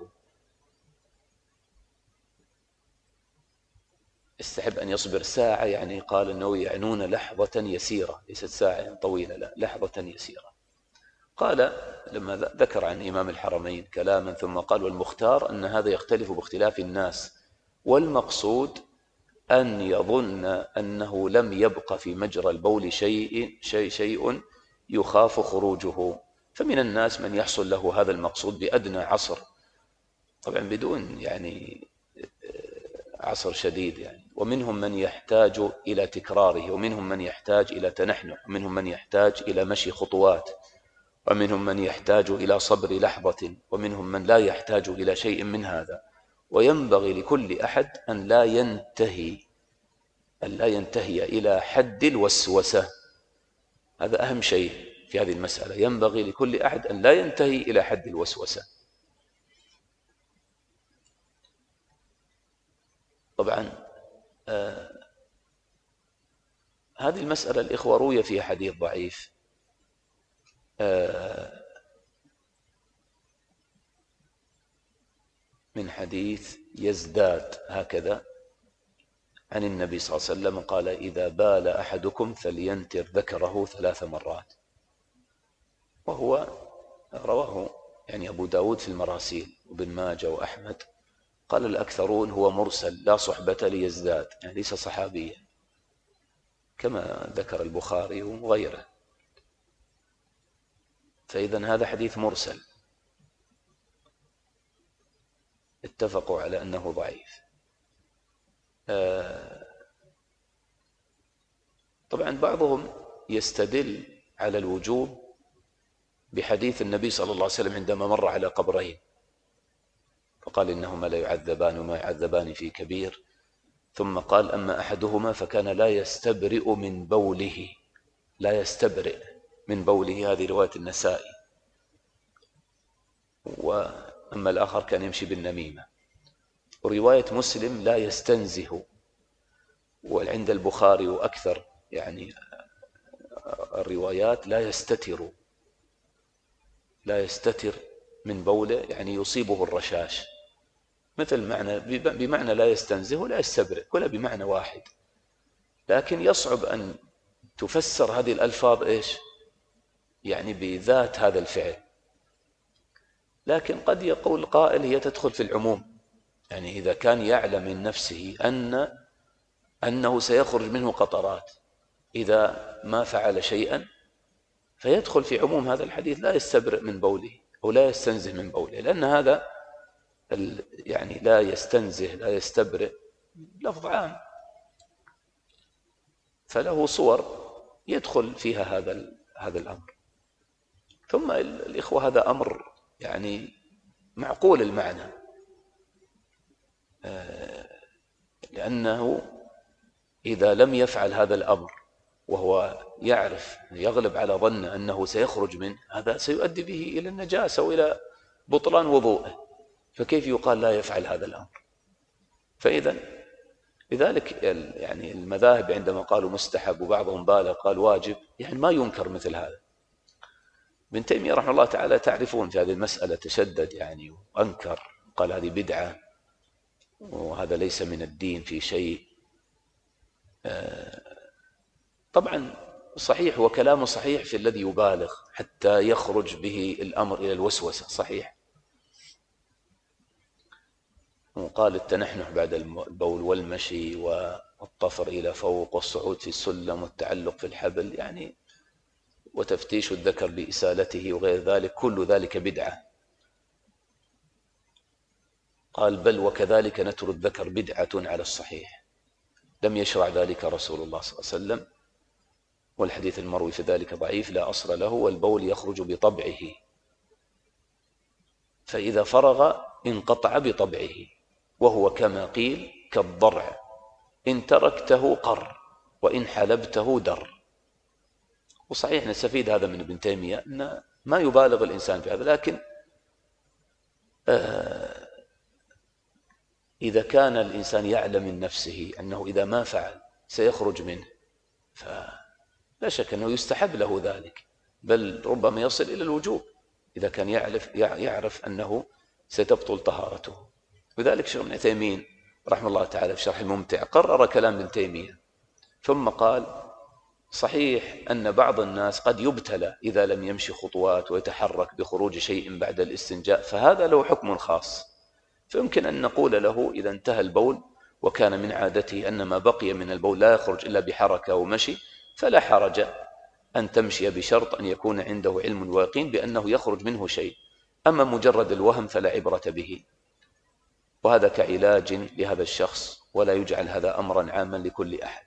استحب أن يصبر ساعة، يعني قال أنه يعنون لحظة يسيرة، ليست ساعة طويلة، لا، لحظة يسيرة. قال لما ذكر عن إمام الحرمين كلاما ثم قال والمختار أن هذا يختلف باختلاف الناس، والمقصود أن يظن أنه لم يبق في مجرى البول شيء يخاف خروجه. فمن الناس من يحصل له هذا المقصود بأدنى عصر، طبعا بدون يعني عصر شديد يعني. ومنهم من يحتاج إلى تكراره، ومنهم من يحتاج إلى تنحنح، ومنهم من يحتاج إلى مشي خطوات، ومنهم من يحتاج إلى صبر لحظة، ومنهم من لا يحتاج إلى شيء من هذا. وينبغي لكل أحد أن لا ينتهي إلى حد الوسوسة. هذا أهم شيء في هذه المسألة، ينبغي لكل أحد أن لا ينتهي إلى حد الوسوسة. طبعا هذه المسألة الإخوة روي فيها حديث ضعيف، من حديث يزداد هكذا عن النبي صلى الله عليه وسلم قال إذا بال أحدكم فلينتر ذكره 3 مرات، وهو رواه يعني أبو داود في المراسيل وابن ماجه وأحمد، قال الأكثرون هو مرسل لا صحبة ليزداد، يعني ليس صحابيا كما ذكر البخاري وغيره. فإذا هذا حديث مرسل اتفقوا على أنه ضعيف. طبعا بعضهم يستدل على الوجوب بحديث النبي صلى الله عليه وسلم عندما مر على قبرين فقال إنهما لا يعذبان وما يعذبان في كبير، ثم قال أما أحدهما فكان لا يستبرئ من بوله، لا يستبرئ من بوله، هذه رواية النسائي. وأما الآخر كان يمشي بالنميمة. ورواية مسلم لا يستنزه، وعند البخاري وأكثر يعني الروايات لا يستتر، لا يستتر من بوله، يعني يصيبه الرشاش، مثل معنى بمعنى لا يستنزه ولا يستبرئ، ولا بمعنى واحد. لكن يصعب أن تفسر هذه الألفاظ إيش يعني بذات هذا الفعل. لكن قد يقول قائل هي تدخل في العموم، يعني إذا كان يعلم من نفسه أنه سيخرج منه قطرات إذا ما فعل شيئا، فيدخل في عموم هذا الحديث لا يستبرئ من بوله أو لا يستنزه من بوله، لأن هذا يعني لا يستنزه لا يستبرئ لفظ عام، فله صور يدخل فيها هذا الأمر. ثم الإخوة هذا أمر يعني معقول المعنى، لأنه إذا لم يفعل هذا الأمر وهو يعرف يغلب على ظنه أنه سيخرج منه، هذا سيؤدي به إلى النجاسة وإلى بطلان وضوءه، فكيف يقال لا يفعل هذا الأمر؟ فإذا لذلك يعني المذاهب عندما قالوا مستحب وبعضهم بالغ قال واجب، يعني ما ينكر مثل هذا. ابن تيمية رحمه الله تعالى تعرفون في هذه المسألة تشدد يعني وأنكر، قال هذه بدعة وهذا ليس من الدين في شيء. طبعا صحيح وكلامه صحيح في الذي يبالغ حتى يخرج به الأمر إلى الوسوسة، صحيح. وقال التنحنح بعد البول والمشي والطفر إلى فوق والصعود في السلم والتعلق في الحبل يعني وتفتيش الذكر بإسالته وغير ذلك، كل ذلك بدعة. قال بل وكذلك نتر الذكر بدعة على الصحيح، لم يشرع ذلك رسول الله صلى الله عليه وسلم، والحديث المروي في ذلك ضعيف لا أصل له، والبول يخرج بطبعه، فإذا فرغ انقطع بطبعه، وهو كما قيل كالضرع إن تركته قر وإن حلبته در. وصحيح نستفيد هذا من ابن تيمية أن ما يبالغ الإنسان في هذا، لكن إذا كان الإنسان يعلم من نفسه أنه إذا ما فعل سيخرج منه، فلا شك أنه يستحب له ذلك، بل ربما يصل إلى الوجوب إذا كان يعرف أنه ستبطل طهارته. وذلك شيخ ابن عثيمين رحمه الله تعالى في شرح الممتع قرر كلام ابن تيمية، ثم قال صحيح أن بعض الناس قد يبتلى إذا لم يمشي خطوات ويتحرك بخروج شيء بعد الاستنجاء، فهذا له حكم خاص، فيمكن أن نقول له إذا انتهى البول وكان من عادته أن ما بقي من البول لا يخرج إلا بحركة ومشي، فلا حرج أن تمشي بشرط أن يكون عنده علم ويقين بأنه يخرج منه شيء، أما مجرد الوهم فلا عبرة به، وهذا كعلاج لهذا الشخص، ولا يجعل هذا أمرا عاما لكل أحد.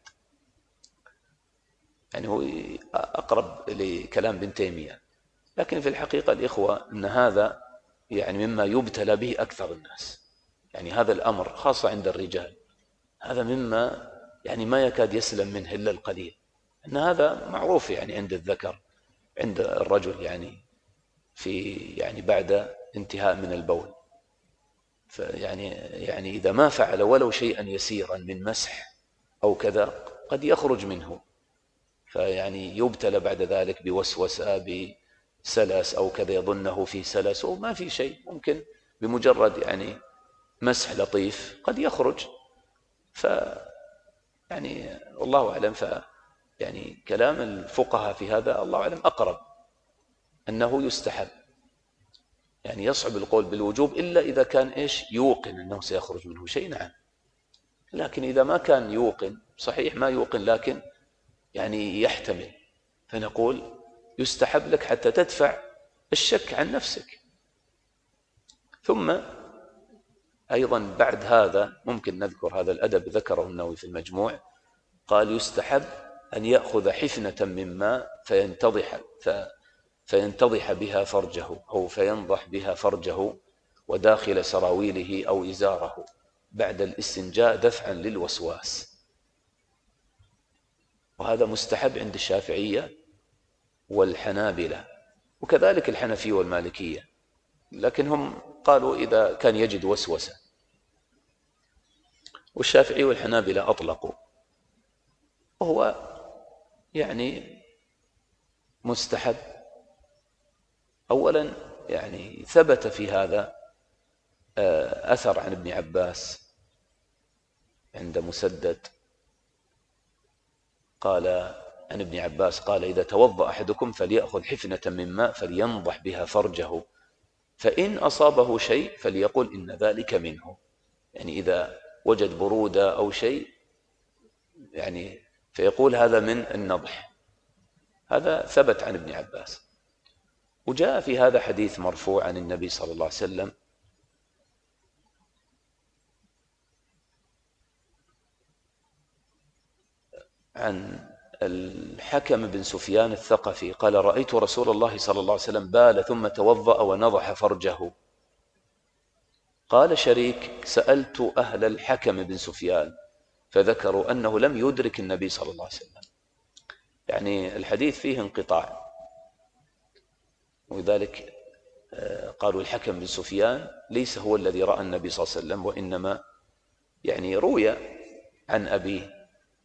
يعني هو أقرب لكلام ابن تيمية، لكن في الحقيقة الإخوة أن هذا يعني مما يبتلى به أكثر الناس، يعني هذا الأمر خاصة عند الرجال، هذا مما يعني ما يكاد يسلم منه إلا القليل، أن هذا معروف يعني عند الذكر عند الرجل يعني بعد انتهاء من البول، يعني إذا ما فعل ولو شيئا يسيرا من مسح أو كذا قد يخرج منه، فيعني يبتلى بعد ذلك بوسوسة بسلس أو كذا يظنه في سلس وما في شيء، ممكن بمجرد يعني مسح لطيف قد يخرج. يعني الله أعلم، يعني كلام الفقهاء في هذا الله أعلم أقرب أنه يستحب، يعني يصعب القول بالوجوب إلا إذا كان إيش يوقن أنه سيخرج منه شيء، نعم. لكن إذا ما كان يوقن، صحيح ما يوقن لكن يعني يحتمل، فنقول يستحب لك حتى تدفع الشك عن نفسك. ثم أيضا بعد هذا ممكن نذكر هذا الأدب ذكره النووي في المجموع، قال يستحب أن يأخذ حفنة من ماء فينتضح بها فرجه أو فينضح بها فرجه وداخل سراويله أو إزاره بعد الاستنجاء دفعا للوسواس. وهذا مستحب عند الشافعية والحنابلة وكذلك الحنفية والمالكية، لكن هم قالوا إذا كان يجد وسوسة، والشافعي والحنابلة أطلقوا. وهو يعني مستحب. أولا يعني ثبت في هذا أثر عن ابن عباس عند مسدد، قال عن ابن عباس قال إذا توضأ أحدكم فليأخذ حفنة من ماء فلينضح بها فرجه، فإن أصابه شيء فليقل إن ذلك منه. يعني إذا وجد برودة أو شيء يعني فيقول هذا من النضح. هذا ثبت عن ابن عباس. وجاء في هذا حديث مرفوع عن النبي صلى الله عليه وسلم عن الحكم بن سفيان الثقفي قال رأيت رسول الله صلى الله عليه وسلم بال ثم توضأ ونضح فرجه. قال شريك سألت أهل الحكم بن سفيان فذكروا أنه لم يدرك النبي صلى الله عليه وسلم. يعني الحديث فيه انقطاع، ولذلك قالوا الحكم بن سفيان ليس هو الذي رأى النبي صلى الله عليه وسلم، وإنما يعني روي عن أبيه،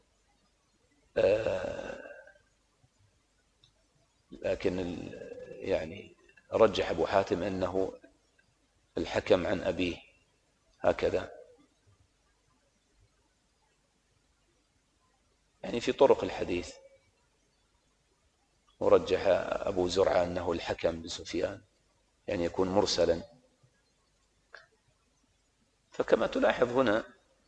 لكن يعني رجح أبو حاتم أنه الحكم عن أبيه هكذا. يعني في طرق الحديث، ورجح أبو زرعة أنه الحكم بن سفيان، يعني يكون مرسلا. فكما تلاحظ هنا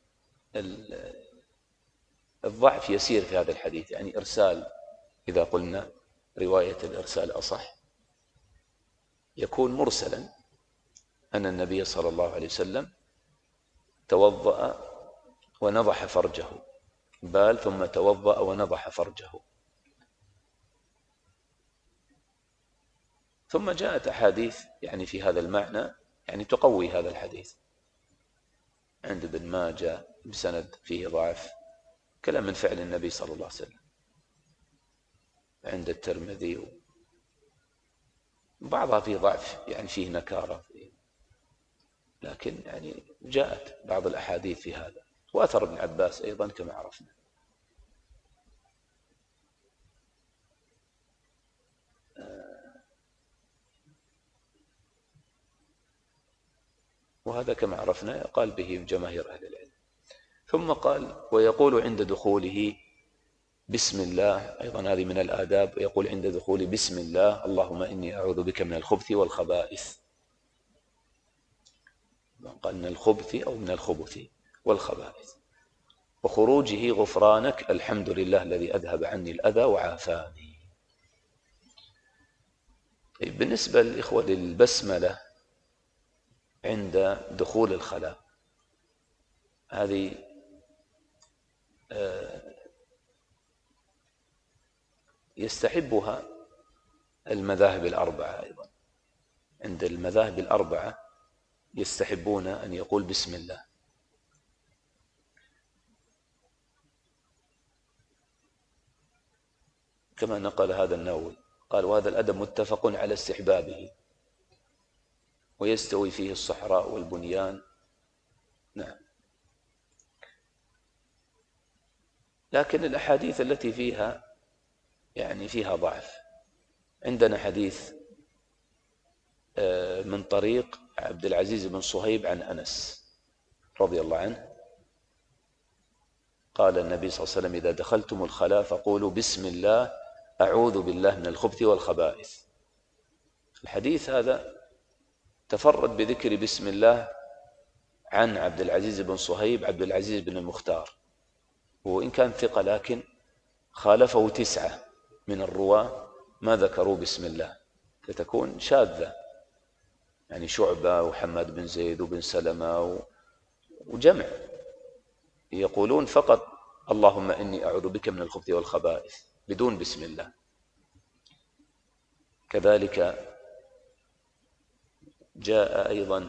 الضعف يسير في هذا الحديث، يعني إرسال، إذا قلنا رواية الإرسال أصح، يكون مرسلا أن النبي صلى الله عليه وسلم توضأ ونضح فرجه، بال ثم توضأ ونضح فرجه. ثم جاءت أحاديث يعني في هذا المعنى يعني تقوي هذا الحديث، عند ابن ماجه بسند فيه ضعف، كلام من فعل النبي صلى الله عليه وسلم، عند الترمذي بعضها فيه ضعف يعني فيه نكارة فيه، لكن يعني جاءت بعض الأحاديث في هذا. وأثر ابن عباس أيضا كما عرفنا. وهذا كما عرفنا قال به جماهير أهل العلم. ثم قال ويقول عند دخوله بسم الله، أيضا هذه من الآداب، يقول عند دخول بسم الله اللهم إني أعوذ بك من الخبث والخبائث. قال من الخبث أو من الخبث والخبائث. وخروجه غفرانك الحمد لله الذي أذهب عني الأذى وعافاني. بالنسبة للإخوة للبسملة عند دخول الخلاء، هذه يستحبها المذاهب الأربعة أيضا. عند المذاهب الأربعة يستحبون أن يقول بسم الله، كما نقل هذا النووي قال وهذا الأدب متفق على استحبابه ويستوي فيه الصحراء والبنيان. نعم. لكن الأحاديث التي فيها يعني فيها ضعف. عندنا حديث من طريق عبد العزيز بن صهيب عن أنس رضي الله عنه قال النبي صلى الله عليه وسلم إذا دخلتم الخلاء فقولوا بسم الله أعوذ بالله من الخبث والخبائث. الحديث هذا تفرد بذكر بسم الله عن عبد العزيز بن صهيب عبد العزيز بن المختار، وإن كان ثقة لكن خالفه 9 من الرواة ما ذكروا بسم الله، فتكون شاذة. يعني شعبة وحماد بن زيد وبن سلمة وجمع يقولون فقط اللهم إني أعوذ بك من الخبث والخبائث بدون بسم الله. كذلك جاء أيضا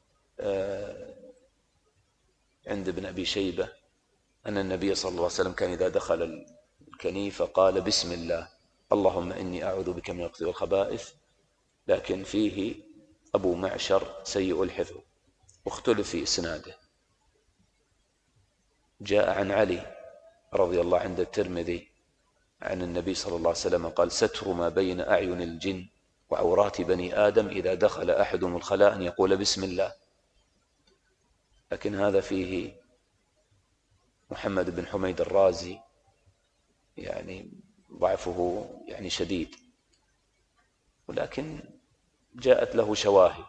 عند ابن أبي شيبة أن النبي صلى الله عليه وسلم كان إذا دخل الكنيفة قال بسم الله اللهم إني أعوذ بك من الخبث والخبائث، لكن فيه أبو معشر سيء الحفظ واختلف في إسناده. جاء عن علي رضي الله عند الترمذي عن النبي صلى الله عليه وسلم قال ستر ما بين أعين الجن وعورات بني آدم إذا دخل أحدهم الخلاء أن يقول بسم الله. لكن هذا فيه محمد بن حميد الرازي يعني ضعفه يعني شديد، ولكن جاءت له شواهد.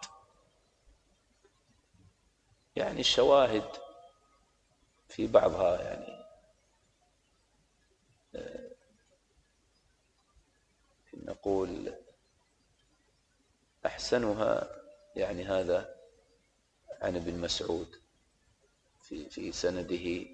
يعني الشواهد في بعضها يعني نقول أحسنها يعني هذا عن ابن مسعود في سنده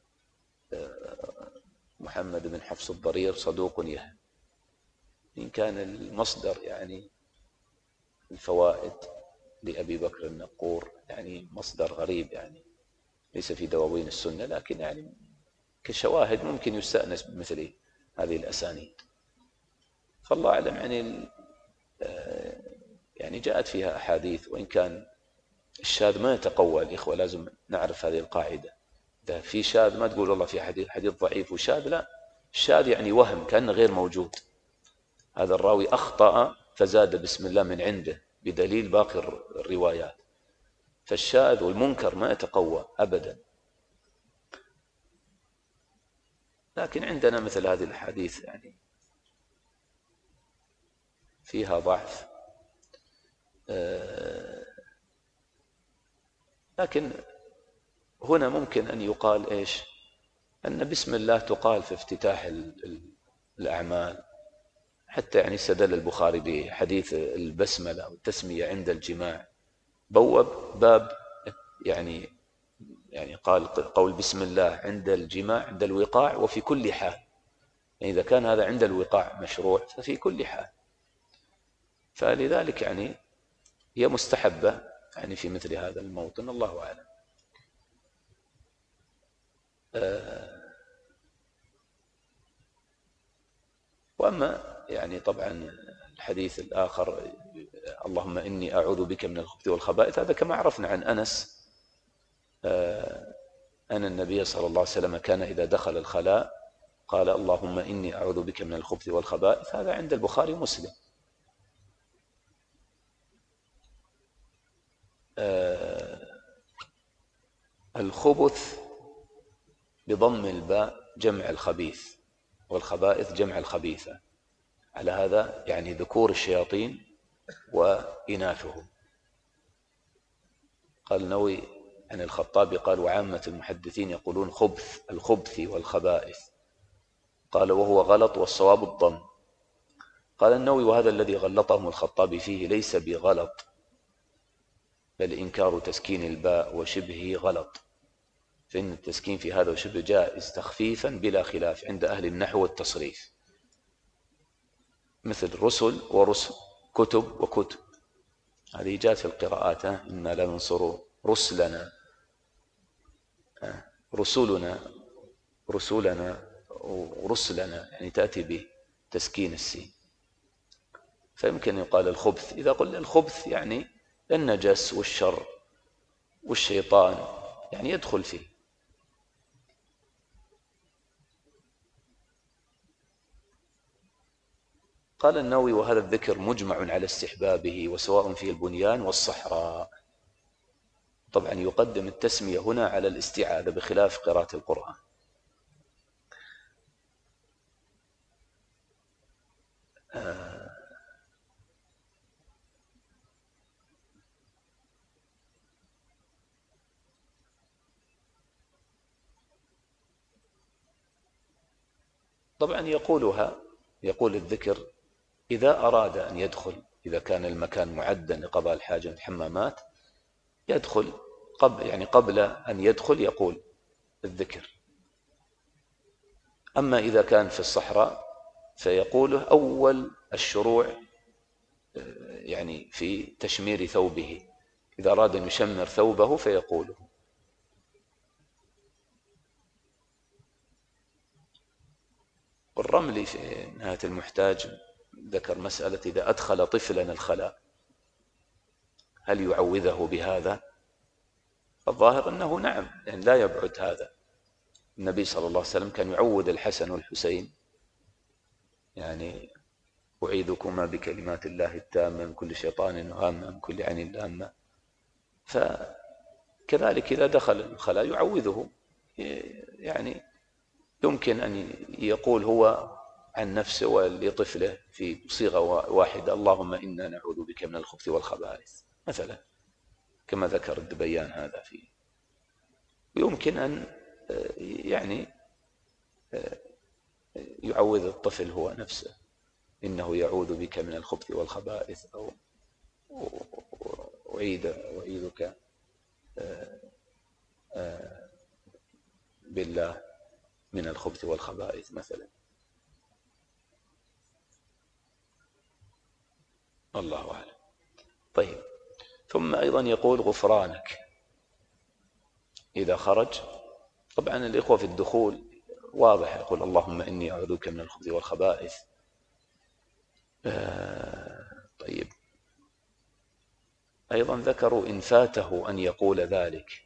محمد بن حفص الضرير صدوق يهم، إن كان المصدر يعني الفوائد لأبي بكر النقور يعني مصدر غريب، يعني ليس في دواوين السنة، لكن يعني كشواهد ممكن يستأنس بمثل هذه الأسانيد. فالله أعلم يعني جاءت فيها أحاديث، وإن كان الشاذ ما يتقوى. الإخوة لازم نعرف هذه القاعدة، إذا في شاذ ما تقول والله في حديث ضعيف وشاذ، لا، الشاذ يعني وهم كأنه غير موجود، هذا الراوي أخطأ فزاد بسم الله من عنده بدليل باقي الروايات. فالشاذ والمنكر ما يتقوى أبدا. لكن عندنا مثل هذه الحديث يعني فيها ضعف، لكن هنا ممكن أن يقال إيش، أن بسم الله تقال في افتتاح الأعمال. حتى يعني استدل البخاري بحديث البسملة والتسمية عند الجماع، بوب باب يعني قال قول بسم الله عند الجماع عند الوقاع وفي كل حال، يعني إذا كان هذا عند الوقاع مشروع ففي كل حال. فلذلك يعني هي مستحبة يعني في مثل هذا الموطن، الله أعلم. وأما يعني طبعا الحديث الآخر اللهم إني أعوذ بك من الخبث والخبائث، هذا كما عرفنا عن أنس أن النبي صلى الله عليه وسلم كان إذا دخل الخلاء قال اللهم إني أعوذ بك من الخبث والخبائث، هذا عند البخاري ومسلم. الخبث بضم الباء جمع الخبيث، والخبائث جمع الخبيثة، على هذا يعني ذكور الشياطين وإناثهم. قال النووي عن الخطابي قال وعامة المحدثين يقولون خبث الخبث والخبائث، قال وهو غلط والصواب الضم. قال النووي وهذا الذي غلطهم الخطابي فيه ليس بغلط، بل إنكار تسكين الباء وشبهه غلط، فإن التسكين في هذا وشبه جائز تخفيفا بلا خلاف عند أهل النحو والتصريف، مثل رسل ورسل، كتب وكتب، هذه جاءت في القراءات إنا لا ننصر رسلنا، رسولنا رسولنا ورسلنا، يعني تأتي بتسكين السين. فيمكن يقال الخبث، إذا قلنا الخبث يعني النجس والشر والشيطان يعني يدخل فيه. قال النووي وهذا الذكر مجمع على استحبابه وسواء في البنيان والصحراء. طبعا يقدم التسمية هنا على الاستعاذة بخلاف قراءة القرآن. طبعا يقول الذكر إذا أراد أن يدخل، إذا كان المكان معدا لقضاء الحاجة من الحمامات يدخل قبل أن يدخل يقول الذكر. أما إذا كان في الصحراء فيقوله أول الشروع، يعني في تشمير ثوبه، إذا أراد أن يشمر ثوبه فيقوله. والرملي في نهاية المحتاج ذكر مسألة إذا أدخل طفلا الخلاء هل يعوذه بهذا؟ الظاهر أنه نعم، يعني لا يبعد هذا. النبي صلى الله عليه وسلم كان يعوذ الحسن والحسين، يعني أعيذكما بكلمات الله التامة من كل شيطان وهامة من كل عين لامة. فكذلك إذا دخل الخلاء يعوذه، يعني يمكن أن يقول هو عن نفسه ولطفله في صيغة واحدة اللهم إنا نعوذ بك من الخبث والخبائث مثلا، كما ذكر الدبيان هذا فيه. ويمكن أن يعني يعوذ الطفل هو نفسه إنه يعوذ بك من الخبث والخبائث، أو أعيذك بالله من الخبث والخبائث مثلا. الله أعلم. طيب، ثم أيضا يقول غفرانك إذا خرج. طبعا الإخوة في الدخول واضح يقول اللهم إني أعوذ بك من الخبث والخبائث. طيب، أيضا ذكروا إن فاته أن يقول ذلك،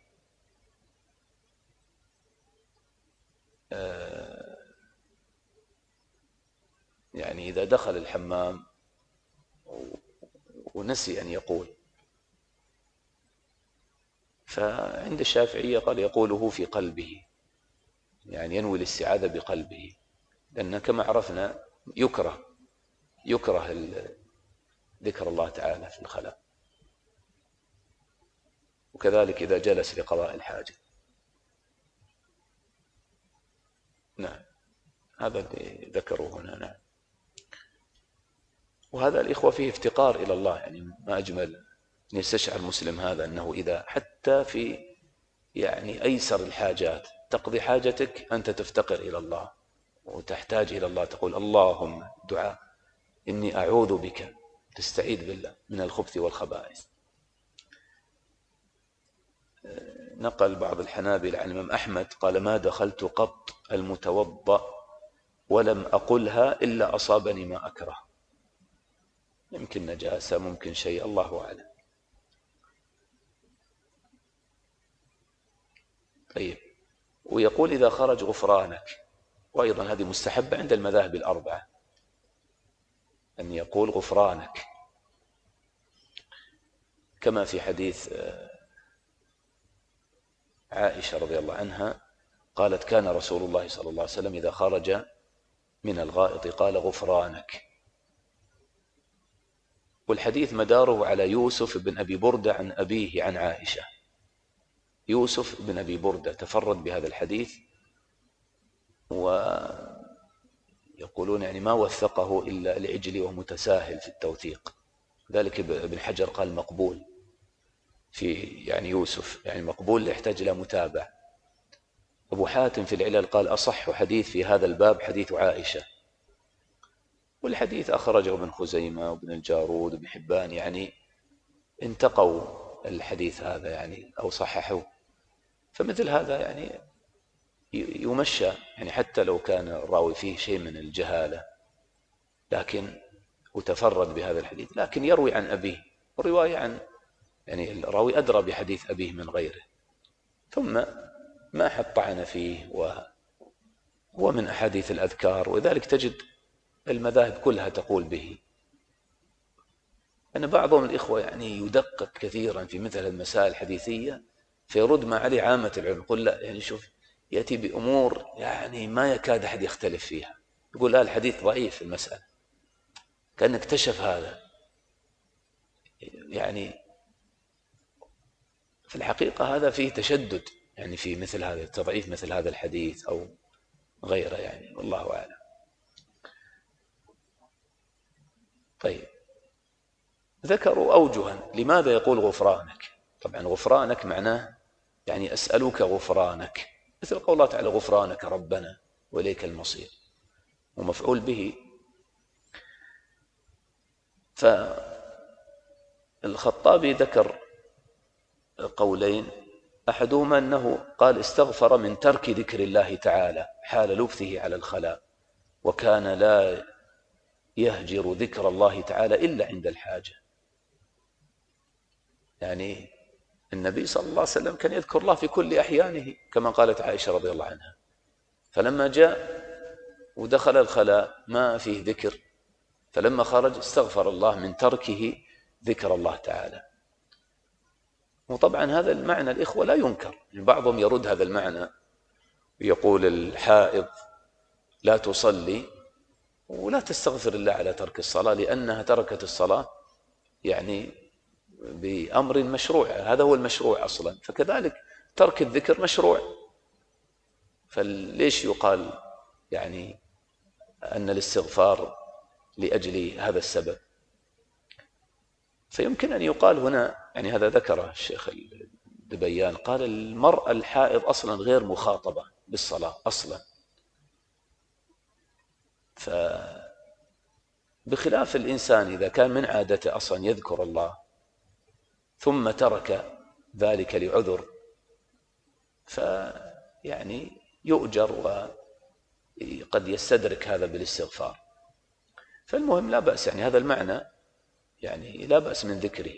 يعني إذا دخل الحمام ونسي أن يقول، فعند الشافعية قال يقوله في قلبه، يعني ينوي الاستعاذة بقلبه، لأن كما عرفنا يكره ذكر الله تعالى في الخلاء، وكذلك إذا جلس لقضاء الحاجة. نعم، هذا اللي ذكروه هنا. نعم، وهذا الإخوة فيه افتقار إلى الله، يعني ما أجمل أن يستشعر المسلم هذا، أنه إذا حتى في يعني أيسر الحاجات تقضي حاجتك أنت تفتقر إلى الله وتحتاج إلى الله، تقول اللهم دعاء إني أعوذ بك، تستعيذ بالله من الخبث والخبائث. نقل بعض الحنابلة عن الإمام أحمد قال ما دخلت قط المتوضأ ولم أقلها إلا أصابني ما أكره، يمكن نجاسة ممكن شيء الله أعلم. طيب، ويقول إذا خرج غفرانك، وأيضا هذه مستحبة عند المذاهب الأربعة أن يقول غفرانك، كما في حديث عائشة رضي الله عنها قالت كان رسول الله صلى الله عليه وسلم إذا خرج من الغائط قال غفرانك. والحديث مداره على يوسف بن أبي بردة عن أبيه عن عائشة. يوسف بن أبي بردة تفرد بهذا الحديث، ويقولون يعني ما وثقه إلا العجلي ومتساهل في التوثيق، ذلك ابن حجر قال مقبول في يعني يوسف، يعني مقبول يحتاج إلى متابع. أبو حاتم في العلل قال أصح حديث في هذا الباب حديث عائشة، والحديث أخرجه ابن خزيمة وابن الجارود وابن حبان، يعني انتقوا الحديث هذا يعني أو صححوه. فمثل هذا يعني يمشى، يعني حتى لو كان الراوي فيه شيء من الجهالة لكن وتفرد بهذا الحديث، لكن يروي عن أبيه، والرواية عن يعني الراوي أدرى بحديث أبيه من غيره، ثم ما حد طعن فيه، وهو من أحاديث الأذكار، وذلك تجد المذاهب كلها تقول به. أن بعضهم الإخوة يعني يدقق كثيرا في مثل المسائل الحديثية فيرد ما عليه عامة العلم، يقول لا يعني شوف يأتي بأمور يعني ما يكاد أحد يختلف فيها، يقول لا الحديث ضعيف في المسألة، كأنه اكتشف هذا. يعني في الحقيقة هذا فيه تشدد، يعني في مثل هذا تضعيف مثل هذا الحديث أو غيره، يعني والله أعلم. طيب، ذكروا أوجها لماذا يقول غفرانك. طبعا غفرانك معناه يعني أسألك غفرانك، مثل قول الله تعالى غفرانك ربنا وإليك المصير، ومفعول به. فالخطابي ذكر قولين، أحدهما أنه قال استغفر من ترك ذكر الله تعالى حال لبثه على الخلاء، وكان لا يهجر ذكر الله تعالى إلا عند الحاجة. يعني النبي صلى الله عليه وسلم كان يذكر الله في كل أحيانه كما قالت عائشة رضي الله عنها، فلما جاء ودخل الخلاء ما فيه ذكر، فلما خرج استغفر الله من تركه ذكر الله تعالى. وطبعا هذا المعنى الإخوة لا ينكر، يعني بعضهم يرد هذا المعنى ويقول الحائض لا تصلي ولا تستغفر الله على ترك الصلاة لأنها تركت الصلاة يعني بأمر مشروع، هذا هو المشروع أصلا، فكذلك ترك الذكر مشروع، فليش يقال يعني أن الاستغفار لأجل هذا السبب؟ فيمكن أن يقال هنا، يعني هذا ذكره الشيخ الدبيان، قال المرأة الحائض أصلا غير مخاطبة بالصلاة أصلا، بخلاف الإنسان إذا كان من عادته أصلا يذكر الله ثم ترك ذلك لعذر، فيعني يؤجر وقد يستدرك هذا بالاستغفار. فالمهم لا بأس، يعني هذا المعنى يعني لا بأس من ذكره.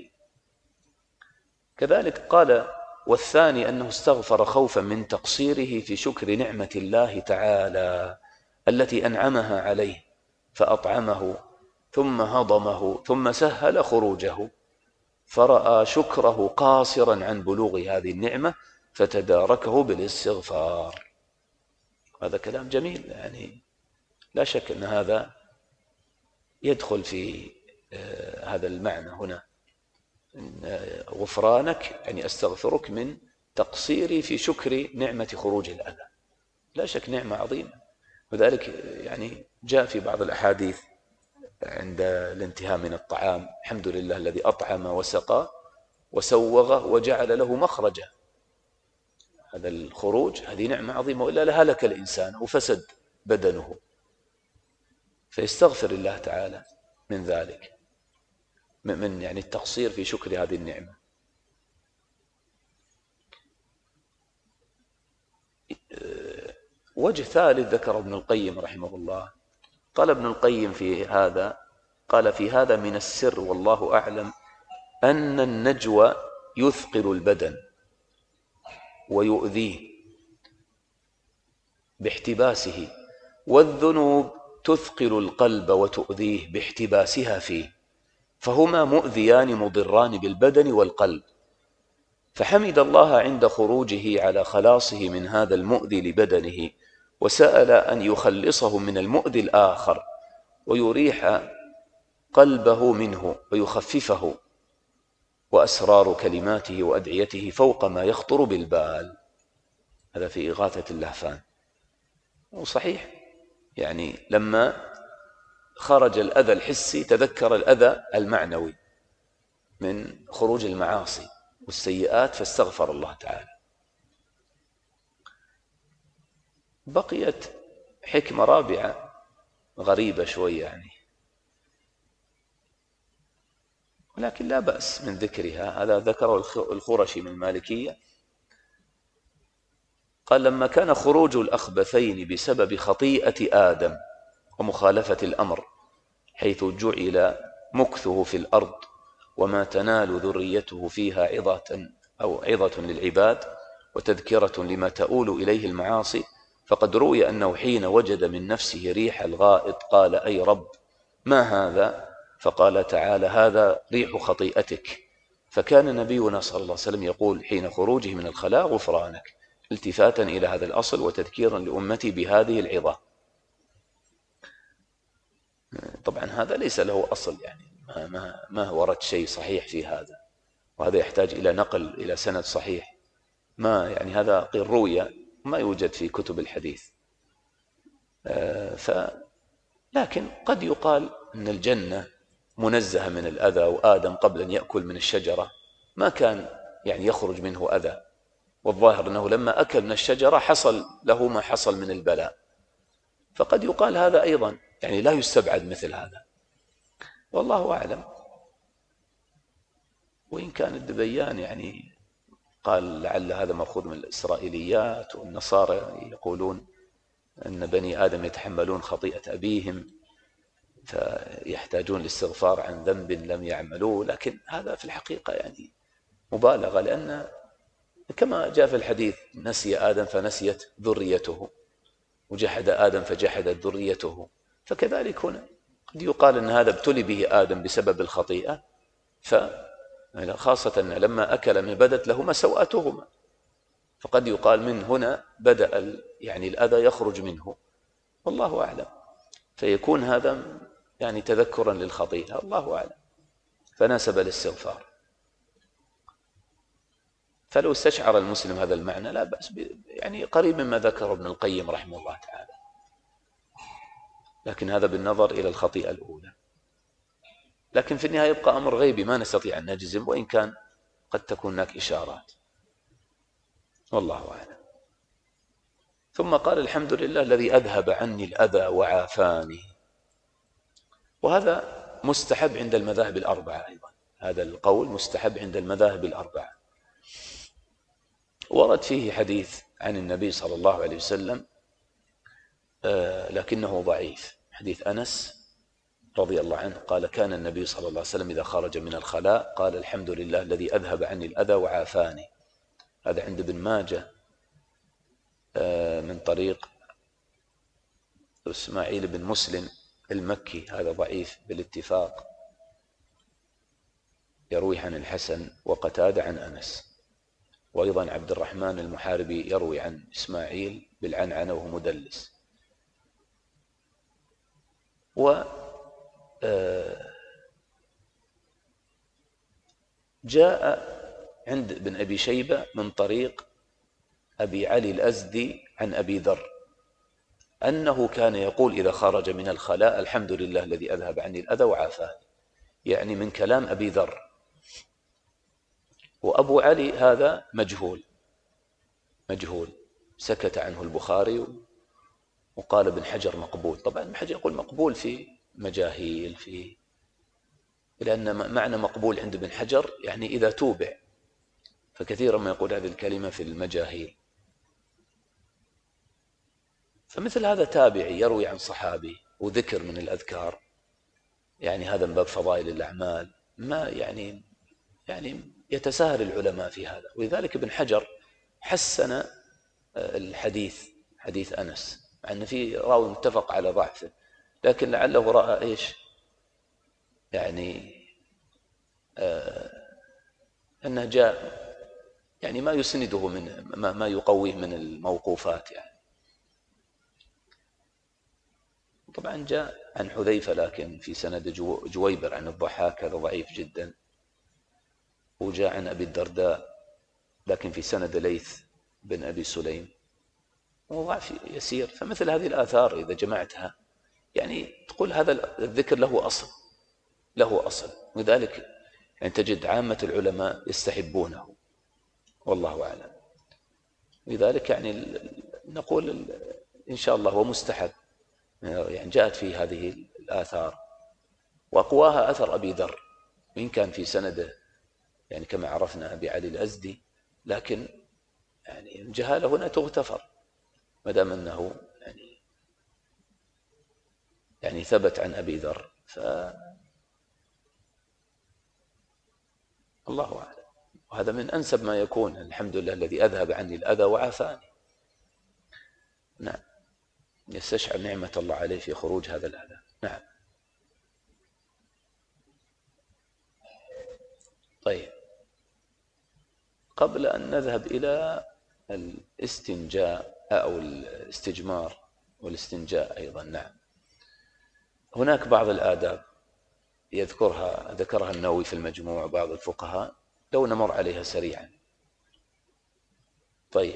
كذلك قال والثاني أنه استغفر خوفا من تقصيره في شكر نعمة الله تعالى التي أنعمها عليه فأطعمه ثم هضمه ثم سهل خروجه، فرأى شكره قاصرا عن بلوغ هذه النعمة فتداركه بالاستغفار. هذا كلام جميل، يعني لا شك أن هذا يدخل في هذا المعنى هنا، غفرانك يعني أستغفرك من تقصيري في شكر نعمة خروج الأذى. لا شك نعمة عظيمة، وذلك يعني جاء في بعض الأحاديث عند الانتهاء من الطعام الحمد لله الذي أطعم وسقى وسوغ وجعل له مخرجا. هذا الخروج هذه نعمة عظيمة، وإلا لهلك الإنسان وفسد بدنه، فيستغفر الله تعالى من ذلك، من يعني التقصير في شكر هذه النعمة. وجه ثالث ذكر ابن القيم رحمه الله، قال ابن القيم في هذا، قال في هذا من السر والله أعلم أن النجوى يثقل البدن ويؤذيه باحتباسه، والذنوب تثقل القلب وتؤذيه باحتباسها فيه، فهما مؤذيان مضران بالبدن والقلب. فحمد الله عند خروجه على خلاصه من هذا المؤذي لبدنه، وسأل أن يخلصه من المؤذي الآخر ويريح قلبه منه ويخففه، وأسرار كلماته وأدعيته فوق ما يخطر بالبال. هذا في إغاثة اللهفان. وصحيح يعني لما خرج الأذى الحسي تذكر الأذى المعنوي من خروج المعاصي والسيئات فاستغفر الله تعالى. بقيت حكمة رابعة غريبة شوية يعني، ولكن لا بأس من ذكرها. هذا ذكره الخرشي من المالكية، قال لما كان خروج الأخبثين بسبب خطيئة آدم ومخالفة الأمر، حيث جعل مكثه في الأرض وما تنال ذريته فيها عظة للعباد وتذكرة لما تؤول إليه المعاصي، فقد روي أنه حين وجد من نفسه ريح الغائط قال أي رب ما هذا؟ فقال تعالى هذا ريح خطيئتك. فكان نبينا صلى الله عليه وسلم يقول حين خروجه من الخلاء غفرانك، التفاتا إلى هذا الأصل وتذكيرا لأمتي بهذه العظة. طبعا هذا ليس له أصل، يعني ما ورد شيء صحيح في هذا، وهذا يحتاج إلى نقل إلى سند صحيح، ما يعني هذا قيل روية ما يوجد في كتب الحديث. لكن قد يقال أن الجنة منزهة من الأذى، وآدم قبل أن يأكل من الشجرة ما كان يعني يخرج منه أذى، والظاهر أنه لما أكل من الشجرة حصل له ما حصل من البلاء، فقد يقال هذا أيضا، يعني لا يستبعد مثل هذا، والله أعلم. وإن كان الدبيان يعني قال لعل هذا مأخوذ من الإسرائيليات، والنصارى يقولون أن بني آدم يتحملون خطيئة أبيهم فيحتاجون الاستغفار عن ذنب لم يعملوه، لكن هذا في الحقيقة يعني مبالغة، لأن كما جاء في الحديث نسي آدم فنسيت ذريته، وجحد آدم فجحدت ذريته، فكذلك هنا قد يقال أن هذا ابتلي به آدم بسبب الخطيئة، خاصة لما أكل من بدت لهما سوءتهما، فقد يقال من هنا بدأ يعني الأذى يخرج منه، والله أعلم، فيكون هذا يعني تذكرا للخطيئة، الله أعلم، فناسب الاستغفار. فلو استشعر المسلم هذا المعنى لا بأس، يعني قريب مما ذكر ابن القيم رحمه الله تعالى، لكن هذا بالنظر إلى الخطيئة الأولى، لكن في النهاية يبقى أمر غيبي ما نستطيع أن نجزم، وإن كان قد تكون هناك إشارات، والله أعلم. ثم قال الحمد لله الذي أذهب عني الأذى وعافاني، وهذا مستحب عند المذاهب الأربعة أيضا، هذا القول مستحب عند المذاهب الأربعة، ورد فيه حديث عن النبي صلى الله عليه وسلم لكنه ضعيف، حديث أنس رضي الله عنه قال كان النبي صلى الله عليه وسلم إذا خرج من الخلاء قال الحمد لله الذي أذهب عني الأذى وعافاني. هذا عند ابن ماجه من طريق إسماعيل بن مسلم المكي، هذا ضعيف بالاتفاق، يروي عن الحسن وقتادة عن أنس، وأيضا عبد الرحمن المحاربي يروي عن إسماعيل بالعنعنة وهو مدلس. جاء عند ابن أبي شيبة من طريق أبي علي الأزدي عن أبي ذر أنه كان يقول إذا خرج من الخلاء الحمد لله الذي أذهب عني الأذى وعافاني، يعني من كلام أبي ذر. وأبو علي هذا مجهول سكت عنه البخاري، وقال ابن حجر مقبول. طبعا ابن حجر يقول مقبول في مجاهيل، لأن معنى مقبول عند ابن حجر يعني إذا توبع، فكثيرا ما يقول هذه الكلمة في المجاهيل. فمثل هذا تابعي يروي عن صحابي وذكر من الأذكار، يعني هذا من باب فضائل الأعمال، ما يعني يتساهل العلماء في هذا، ولذلك ابن حجر حسن الحديث حديث أنس، مع أن فيه راوي متفق على ضعفه، لكن لعله رأى إيش يعني أنه جاء يعني ما يسنده من ما يقويه من الموقوفات يعني. طبعا جاء عن حذيفة لكن في سند جويبر عن الضحاك، هذا ضعيف جدا. وجاء عن أبي الدرداء لكن في سند ليث بن أبي سليم، وضعف يسير. فمثل هذه الآثار إذا جمعتها يعني تقول هذا الذكر له أصل، وذلك يعني تجد عامة العلماء يستحبونه، والله أعلم. لذلك يعني نقول إن شاء الله هو مستحب، يعني جاءت في هذه الآثار، وأقواها أثر أبي ذر، وإن كان في سنده يعني كما عرفنا أبي علي الأزدي، لكن يعني الجهالة هنا تغتفر ما دام أنه يعني ثبت عن أبي ذر، الله أعلم. وهذا من أنسب ما يكون، الحمد لله الذي أذهب عني الأذى وعافاني. نعم، يستشعر نعمة الله عليه في خروج هذا الأذى. نعم. طيب، قبل أن نذهب إلى الاستنجاء أو الاستجمار والاستنجاء أيضا، نعم، هناك بعض الآداب ذكرها النووي في المجموع وبعض الفقهاء، لو نمر عليها سريعا. طيب،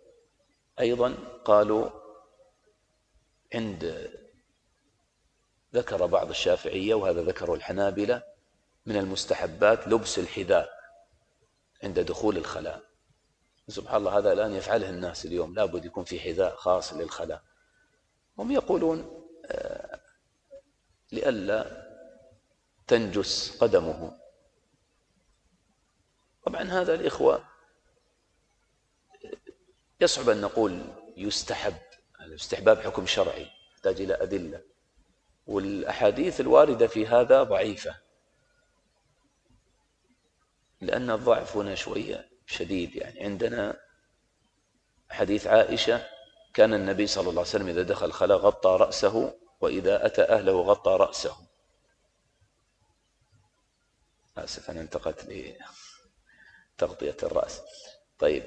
أيضا قالوا ذكر بعض الشافعية وهذا ذكره الحنابلة من المستحبات لبس الحذاء عند دخول الخلاء. سبحان الله، هذا الآن يفعله الناس اليوم، لابد يكون في حذاء خاص للخلاء. هم يقولون لئلا تنجس قدمه. طبعا هذا الإخوة يصعب أن نقول يستحب، الاستحباب حكم شرعي يحتاج إلى أدلة، والأحاديث الواردة في هذا ضعيفة، لأن الضعف هنا شوية شديد. يعني عندنا حديث عائشة: كان النبي صلى الله عليه وسلم إذا دخل الخلاء غطى رأسه، وإذا أتى أهله غطى رأسه. آسف أنا انتقلت لتغطية الرأس. طيب،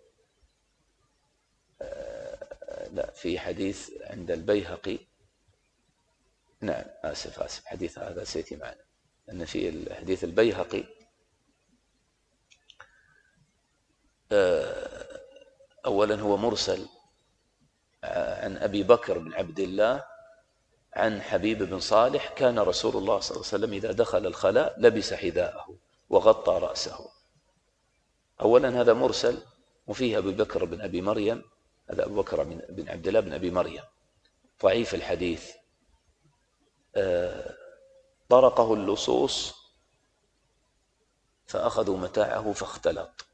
لا، في حديث عند البيهقي، نعم آسف حديث هذا سيتي معنا، أن في الحديث البيهقي أولا هو مرسل عن أبي بكر بن عبد الله عن حبيب بن صالح: كان رسول الله صلى الله عليه وسلم إذا دخل الخلاء لبس حذاءه وغطى رأسه. أولا هذا مرسل، وفيه أبي بكر بن أبي مريم، هذا أبو بكر بن عبد الله بن أبي مريم، ضعيف الحديث، طرقه اللصوص فأخذوا متاعه فاختلط،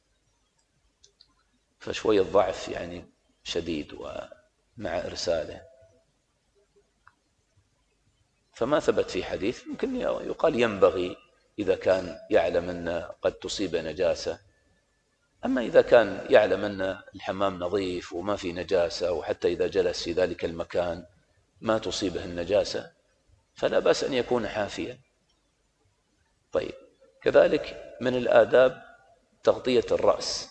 فشوية ضعف يعني شديد ومع إرساله، فما ثبت في حديث. يمكن يقال ينبغي إذا كان يعلم أن قد تصيب نجاسة، أما إذا كان يعلم أن الحمام نظيف وما في نجاسة، وحتى إذا جلس في ذلك المكان ما تصيبه النجاسة، فلا بأس أن يكون حافيا. طيب، كذلك من الآداب تغطية الرأس،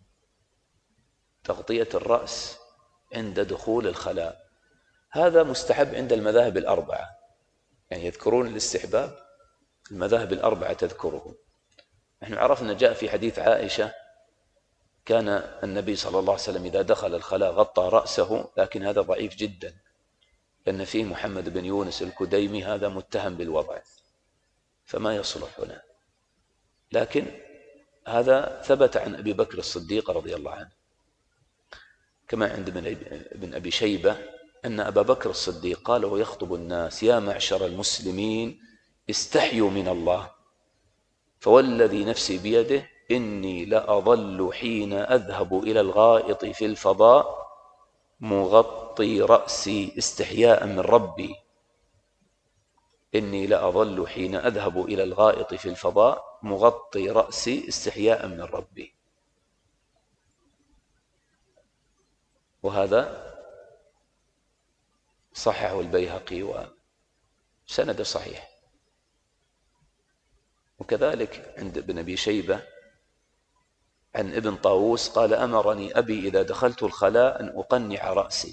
تغطية الرأس عند دخول الخلاء، هذا مستحب عند المذاهب الأربعة، يعني يذكرون الاستحباب، المذاهب الأربعة تذكره. نحن عرفنا جاء في حديث عائشة: كان النبي صلى الله عليه وسلم إذا دخل الخلاء غطى رأسه، لكن هذا ضعيف جدا، لأن فيه محمد بن يونس الكديمي، هذا متهم بالوضع فما يصلح هنا. لكن هذا ثبت عن أبي بكر الصديق رضي الله عنه، كما عند ابن أبي شيبة أن أبا بكر الصديق قال ويخطب الناس: يا معشر المسلمين استحيوا من الله، فوالذي نفسي بيده إني لأظل حين أذهب إلى الغائط في الفضاء مغطي رأسي استحياء من ربي، إني لأظل حين أذهب إلى الغائط في الفضاء مغطي رأسي استحياء من ربي. وهذا صححه البيهقي وسند صحيح. وكذلك عند ابن أبي شيبة عن ابن طاووس قال: أمرني أبي إذا دخلت الخلاء أن أقنع رأسي.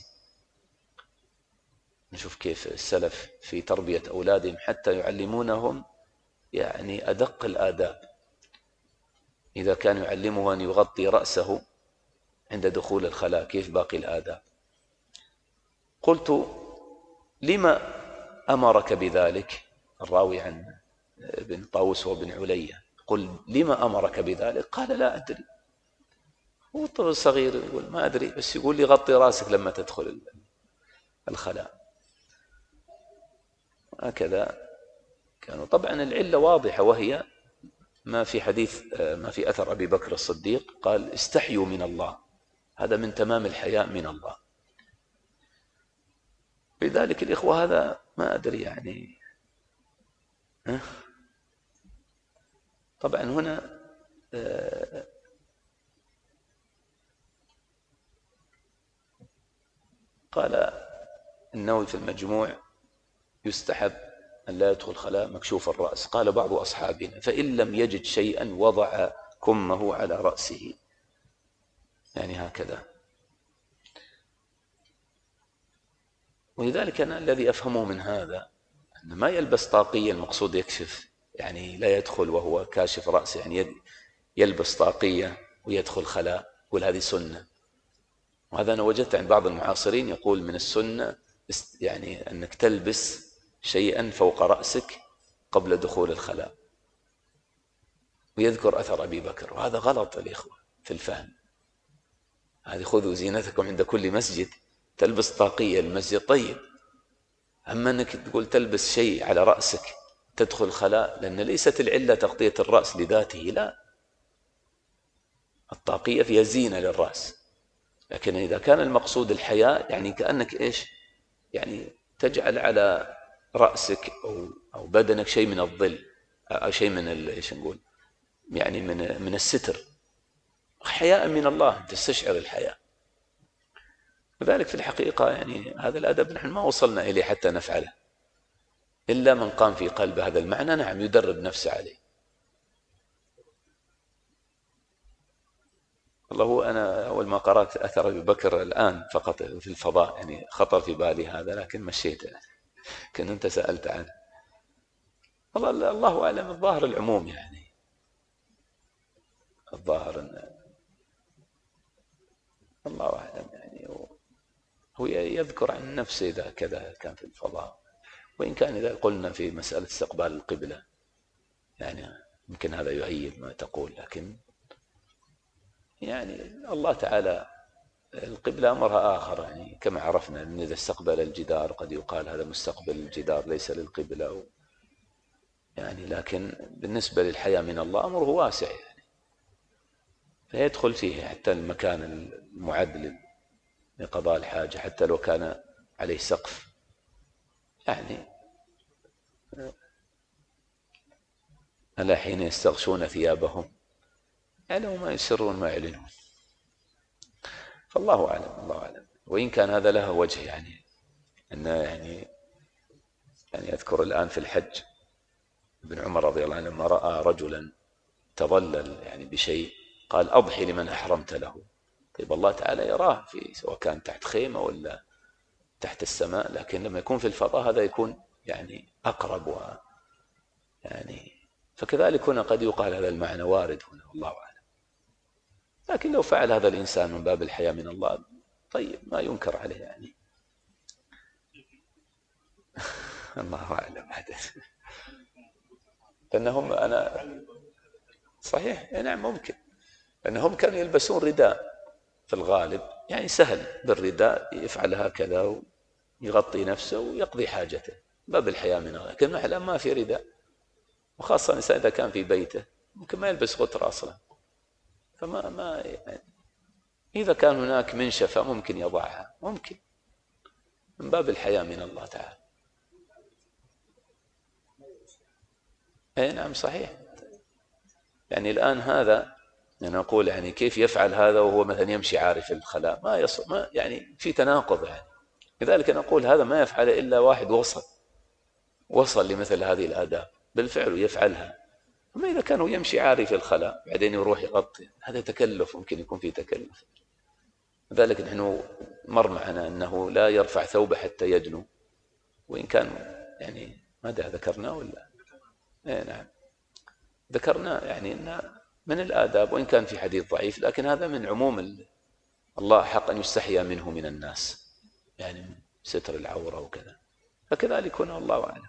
نشوف كيف السلف في تربية أولادهم حتى يعلمونهم يعني أدق الآداب. إذا كان يعلمه أن يغطي رأسه عند دخول الخلاء، كيف باقي الآداب؟ قلت: لما أمرك بذلك؟ الراوي عن ابن طاووس وابن علية قل: لما أمرك بذلك؟ قال: لا أدري. هو الطفل الصغير يقول ما أدري، بس يقول لي غطي رأسك لما تدخل الخلاء. هكذا كانوا. طبعا العلة واضحة، وهي ما في حديث، ما في أثر أبي بكر الصديق قال: استحيوا من الله، هذا من تمام الحياء من الله. لذلك الإخوة هذا ما أدري يعني طبعا هنا قال النووي في المجموع: يستحب أن لا يدخل خلاء مكشوف الرأس. قال بعض أصحابنا: فإن لم يجد شيئا وضع كمه على رأسه، يعني هكذا. ولذلك أنا الذي أفهمه من هذا أن ما يلبس طاقية المقصود يكشف، يعني لا يدخل وهو كاشف رأسه، يعني يلبس طاقية ويدخل خلاء، يقول هذه سنة. وهذا أنا وجدت عند بعض المعاصرين يقول من السنة يعني أنك تلبس شيئا فوق رأسك قبل دخول الخلاء، ويذكر أثر أبي بكر. وهذا غلط الإخوة في الفهم. هذه خذوا زينتكم عند كل مسجد، تلبس طاقية المسجد طيب، أما أنك تقول تلبس شيء على رأسك تدخل خلاء، لأن ليست العلة تغطية الرأس لذاته، لا، الطاقية فيها زينة للرأس. لكن إذا كان المقصود الحياء يعني كأنك إيش، يعني تجعل على رأسك أو بدنك شيء من الظل أو شيء من إيش نقول يعني من الستر، حياء من الله تستشعر الحياء. لذلك في الحقيقة يعني هذا الأدب نحن ما وصلنا إليه حتى نفعله، إلا من قام في قلبه هذا المعنى نعم يدرب نفسه عليه. والله هو أنا أول ما قرأت أثر أبي بكر الآن فقط في الفضاء يعني خطر في بالي هذا، لكن مشيته كنت أنت سألت عنه. والله الله أعلم، الظاهر العموم يعني الظاهر الله أعلم يعني هو يذكر عن نفسه إذا كذا كان في الفضاء، وإن كان إذا قلنا في مسألة استقبال القبلة يعني يمكن هذا يؤيد ما تقول، لكن يعني الله تعالى القبلة أمرها آخر، يعني كما عرفنا أن إذا استقبل الجدار قد يقال هذا مستقبل الجدار ليس للقبلة يعني، لكن بالنسبة للحياة من الله أمره واسع يعني، فيدخل فيه حتى المكان المعد لقضاء الحاجة حتى لو كان عليه سقف يعني. ألا حين يستغشون ثيابهم يعلموا ما يسرون ما يعلنون. فالله أعلم، الله أعلم. وإن كان هذا له وجه يعني أنه يعني أذكر الآن في الحج ابن عمر رضي الله عنه لما رأى رجلا تظلل يعني بشيء قال أضحي لمن أحرمت له. طيب الله تعالى يراه في سواء كان تحت خيمة ولا تحت السماء، لكن لما يكون في الفضاء هذا يكون يعني أقرب يعني، فكذلك هنا قد يقال هذا المعنى وارد هنا والله أعلم. لكن لو فعل هذا الإنسان من باب الحياة من الله طيب ما ينكر عليه يعني. الله أعلم. لأنهم أنا صحيح نعم ممكن، لأنهم كانوا يلبسون رداء في الغالب يعني سهل بالرداء يفعل هكذا ويغطي نفسه ويقضي حاجته باب الحياة من الله. لكن الآن ما في رداء، وخاصة الإنسان إذا كان في بيته ممكن ما يلبس غترة أصلا، فما يعني إذا كان هناك منشفة ممكن يضعها، ممكن من باب الحياة من الله تعالى. أي نعم صحيح. يعني الآن هذا يعني نقول يعني كيف يفعل هذا وهو مثلا يمشي عاري في الخلاء، ما يعني في تناقض يعني. لذلك نقول هذا ما يفعل إلا واحد وصل لمثل هذه الآداب بالفعل ويفعلها. أما إذا كان يمشي عاري في الخلاء بعدين يروح يغطي هذا تكلف، ممكن يكون فيه تكلف. لذلك نحن مر معنا أنه لا يرفع ثوبه حتى يدنو، وإن كان يعني ماذا ذكرنا ولا نعم ذكرنا يعني أن من الآداب، وإن كان في حديث ضعيف لكن هذا من عموم الله حق أن يستحيا منه من الناس يعني ستر العورة وكذا، فكذلك هنا الله أعلم.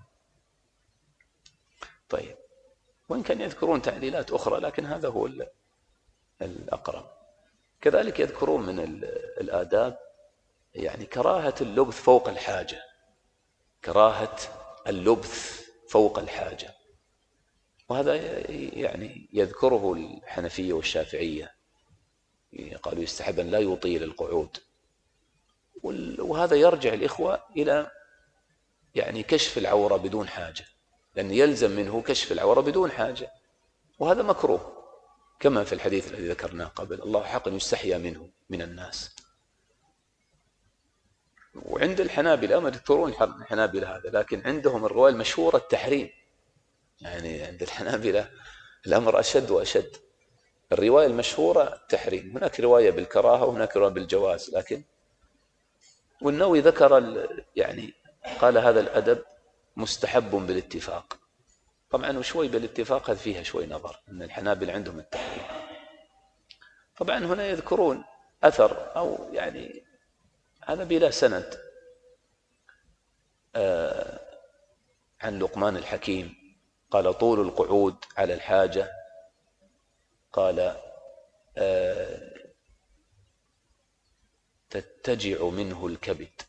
طيب وإن كان يذكرون تعليلات أخرى لكن هذا هو الأقرب. كذلك يذكرون من الآداب يعني كراهة اللبث فوق الحاجة، كراهة اللبث فوق الحاجة، وهذا يعني يذكره الحنفية والشافعية، قالوا يستحب أن لا يطيل القعود، وهذا يرجع الإخوة إلى يعني كشف العورة بدون حاجة، لأن يلزم منه كشف العورة بدون حاجة، وهذا مكروه كما في الحديث الذي ذكرناه قبل الله حق يستحيا منه من الناس. وعند الحنابلة ما يذكرون الحنابلة هذا، لكن عندهم الرواية المشهورة التحريم، يعني عند الحنابلة الأمر أشد وأشد. الرواية المشهورة التحريم، هناك رواية بالكراهة وهناك رواية بالجواز، لكن والنووي ذكر يعني قال هذا الأدب مستحب بالاتفاق. طبعا وشوي بالاتفاق هذا فيها شوي نظر أن الحنابلة عندهم التحريم. طبعا هنا يذكرون أثر أو يعني هذا بلا سند عن لقمان الحكيم قال طول القعود على الحاجة، قال تتجع منه الكبد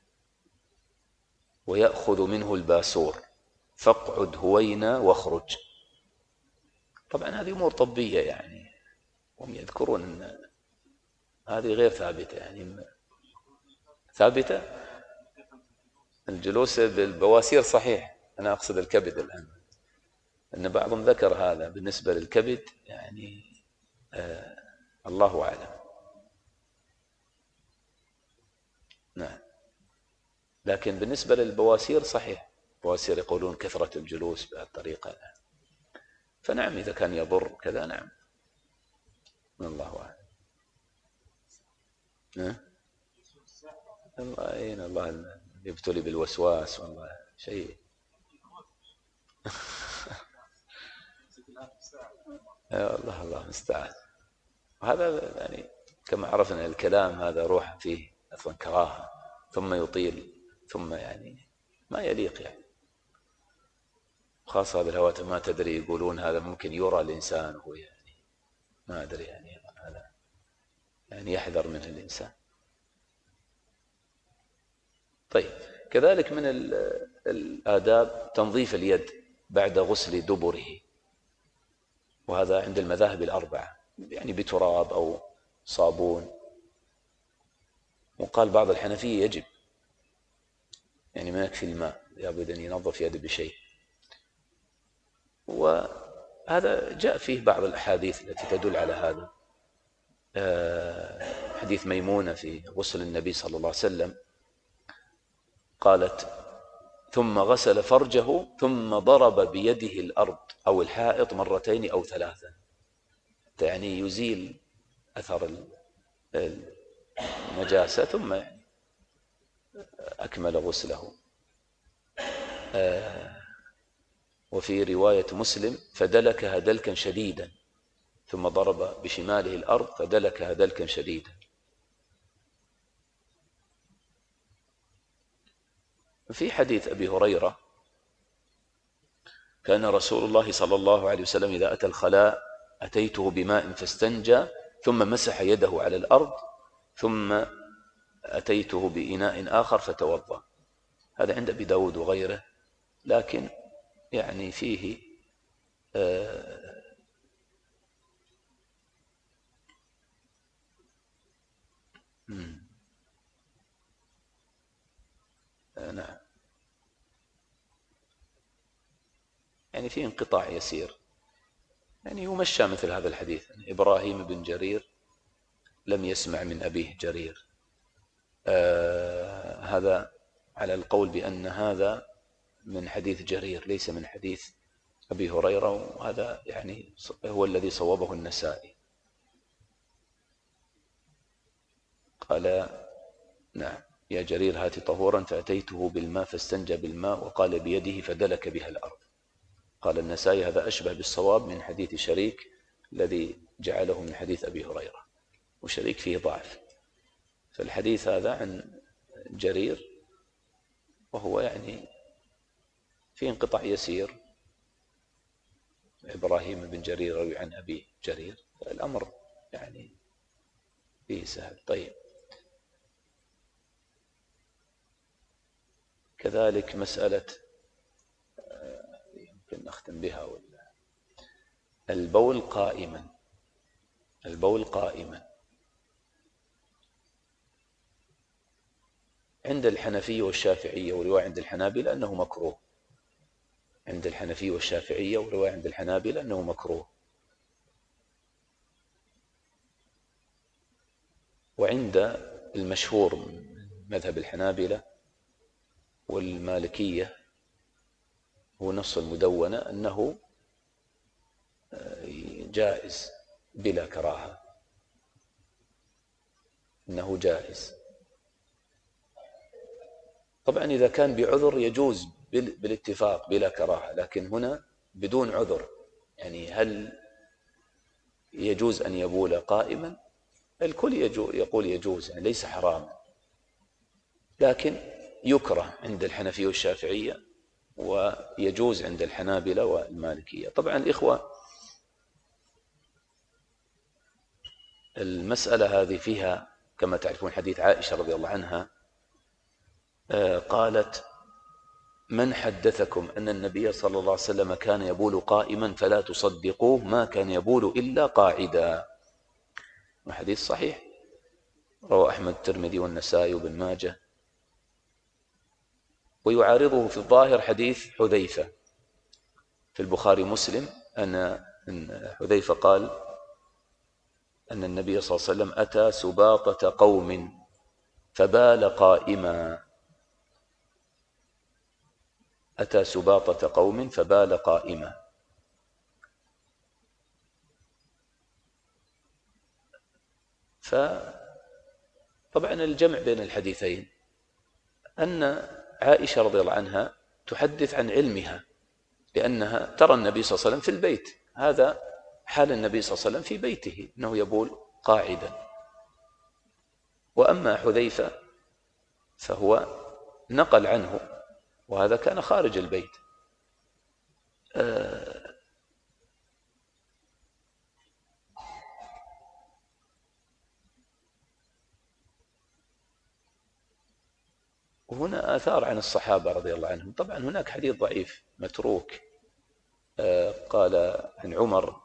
ويأخذ منه الباسور فاقعد هوينا واخرج. طبعا هذه أمور طبية، يعني هم يذكرون أن هذه غير ثابتة، يعني ثابتة الجلوس بالبواسير صحيح، أنا أقصد الكبد الآن، أن بعضهم ذكر هذا بالنسبة للكبد، يعني الله أعلم. نعم، لكن بالنسبة للبواسير صحيح، بواسير يقولون كثرة الجلوس بهالطريقة، فنعم إذا كان يضر كذا نعم، الله أعلم. الله يبتلي بالوسواس، والله شيء الله المستعان. وهذا يعني كما عرفنا الكلام هذا روح فيه أصلا كراهة، ثم يطيل، ثم يعني ما يليق، يعني خاصة بالهواتف ما تدري، يقولون هذا ممكن يرى الإنسان وهو يعني ما أدري، يعني هذا يعني يحذر منه الإنسان. طيب، كذلك من الآداب تنظيف اليد بعد غسل دبره، وهذا عند المذاهب الأربعة، يعني بتراب أو صابون. وقال بعض الحنفية يجب، يعني ما يكفي الماء، لابد أن ينظف يده بشيء. وهذا جاء فيه بعض الأحاديث التي تدل على هذا. حديث ميمونة في غسل النبي صلى الله عليه وسلم، قالت ثم غسل فرجه ثم ضرب بيده الأرض أو الحائط مرتين أو ثلاثا، يعني يزيل أثر النجاسة، ثم يعني أكمل غسله. وفي رواية مسلم فدلكها دلكا شديدا ثم ضرب بشماله الأرض فدلكها دلكا شديدا. في حديث أبي هريرة كان رسول الله صلى الله عليه وسلم إذا أتى الخلاء أتيته بماء فاستنجى ثم مسح يده على الأرض ثم أتيته بإناء آخر فتوضأ. هذا عند أبي داود وغيره، لكن يعني فيه نعم، يعني فيه انقطاع يسير، يعني يمشى مثل هذا الحديث. إبراهيم بن جرير لم يسمع من أبيه جرير، هذا على القول بأن هذا من حديث جرير ليس من حديث أبي هريرة، وهذا يعني هو الذي صوبه النسائي. قال نعم يا جرير هات طهورا، فأتيته بالماء فاستنجى بالماء وقال بيده فدلك بها الأرض. قال النسائي هذا أشبه بالصواب من حديث شريك الذي جعله من حديث أبي هريرة، وشريك فيه ضعف، فالحديث هذا عن جرير وهو يعني في انقطاع يسير. إبراهيم بن جرير روي عن أبي جرير، الأمر يعني فيه سهل. طيب، كذلك مسألة يمكن نختم بها ولا البول قائما. البول قائما عند الحنفية والشافعية ورواية عند الحنابلة أنه مكروه. عند الحنفية والشافعية ورواية عند الحنابلة أنه مكروه. وعند المشهور من مذهب الحنابلة والمالكية هو نص المدونة أنه جائز بلا كراهة، أنه جائز. طبعا إذا كان بعذر يجوز بالاتفاق بلا كراهة، لكن هنا بدون عذر، يعني هل يجوز أن يبول قائما؟ الكل يقول يجوز، يعني ليس حراما، لكن يكره عند الحنفية والشافعية ويجوز عند الحنابلة والمالكية. طبعا الإخوة، المسألة هذه فيها كما تعرفون حديث عائشة رضي الله عنها، قالت: من حدثكم أن النبي صلى الله عليه وسلم كان يبول قائما فلا تصدقوه، ما كان يبول إلا قاعدا. وحديث صحيح رواه أحمد الترمذي والنسائي وابن ماجه. ويعارضه في الظاهر حديث حذيفة في البخاري مسلم، أن حذيفة قال أن النبي صلى الله عليه وسلم أتى سباطة قوم فبال قائما. أتى سباطة قوم فبال قائما. فطبعا الجمع بين الحديثين أن عائشة رضي الله عنها تحدث عن علمها، لأنها ترى النبي صلى الله عليه وسلم في البيت، هذا حال النبي صلى الله عليه وسلم في بيته أنه يبول قاعدا. وأما حذيفة فهو نقل عنه، وهذا كان خارج البيت. وهنا آثار عن الصحابة رضي الله عنهم. طبعا هناك حديث ضعيف متروك، قال عن عمر،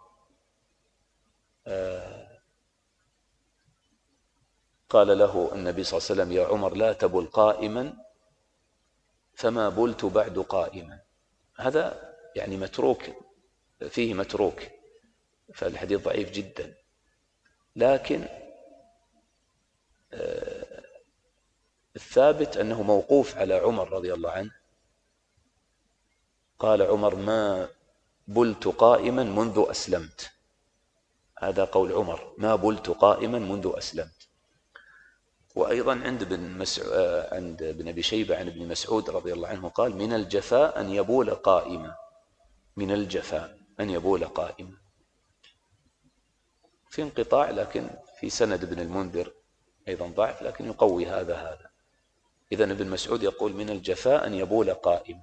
قال له النبي صلى الله عليه وسلم: يا عمر لا تبل قائما فما بلت بعد قائما. هذا يعني متروك، فيه متروك، فالحديث ضعيف جدا. لكن الثابت أنه موقوف على عمر رضي الله عنه. قال عمر: ما بلت قائما منذ أسلمت. هذا قول عمر: ما بلت قائما منذ أسلمت. وأيضا عند ابن أبي شيبة عن ابن مسعود رضي الله عنه قال: من الجفاء أن يبول قائما. من الجفاء أن يبول قائما. في انقطاع، لكن في سند ابن المنذر أيضا ضعف، لكن يقوي هذا. إذن ابن مسعود يقول: من الجفاء أن يبول قائما.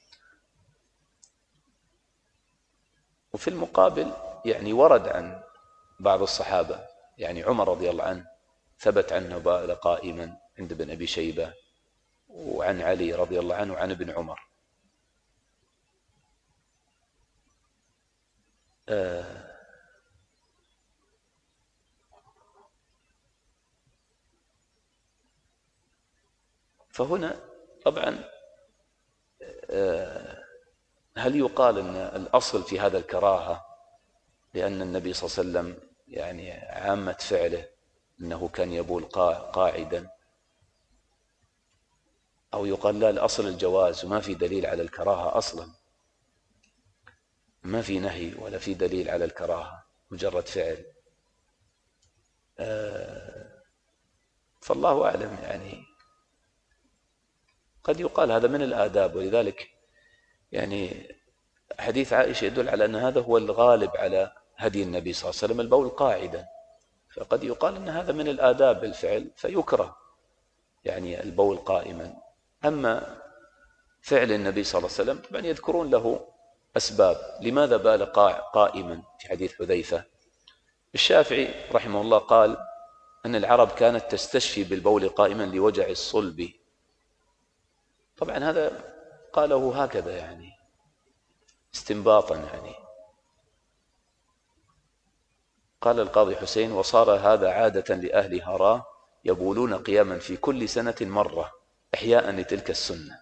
وفي المقابل يعني ورد عن بعض الصحابة، يعني عمر رضي الله عنه ثبت عنه بال قائما عند ابن أبي شيبة، وعن علي رضي الله عنه وعن ابن عمر. فهنا طبعا هل يقال أن الأصل في هذا الكراهة لأن النبي صلى الله عليه وسلم يعني عامة فعله أنه كان يبول قاعدا، أو يقال لا، الأصل الجواز وما في دليل على الكراهة أصلا، ما في نهي ولا في دليل على الكراهة، مجرد فعل. فالله أعلم، يعني قد يقال هذا من الآداب. ولذلك يعني حديث عائشة يدل على أن هذا هو الغالب على هدي النبي صلى الله عليه وسلم، البول قاعدا. فقد يقال أن هذا من الآداب بالفعل فيكره يعني البول قائما. أما فعل النبي صلى الله عليه وسلم طبعا يذكرون له أسباب لماذا بال قائما في حديث حذيفة. الشافعي رحمه الله قال أن العرب كانت تستشفي بالبول قائما لوجع الصلب. طبعا هذا قاله هكذا يعني استنباطا. يعني قال القاضي حسين: وصار هذا عادة لأهل هراء يبولون قياما في كل سنة مرة إحياء لتلك السنة.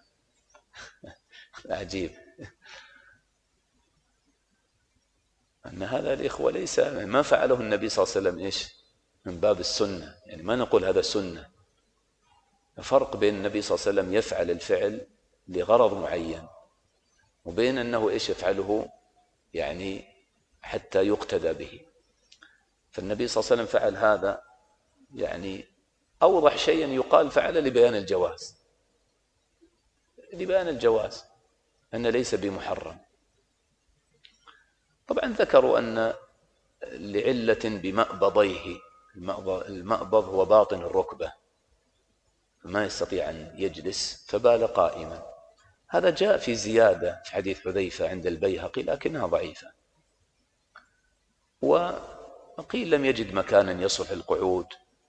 عجيب أن هذا الإخوة ليس ما فعله النبي صلى الله عليه وسلم إيش من باب السنة، يعني ما نقول هذا سنة. فرق بين النبي صلى الله عليه وسلم يفعل الفعل لغرض معين، وبين أنه إيش يفعله يعني حتى يقتدى به. فالنبي صلى الله عليه وسلم فعل هذا يعني أوضح شيئا يقال فعل لبيان الجواز، لبيان الجواز أن ليس بمحرم. طبعا ذكروا أن لعلة بمأبضيه، المأبض هو باطن الركبة، ما يستطيع أن يجلس فبال قائما. هذا جاء في زيادة في حديث حذيفة عند البيهقي لكنها ضعيفة. وقيل لم يجد مكانا يصلح القعود.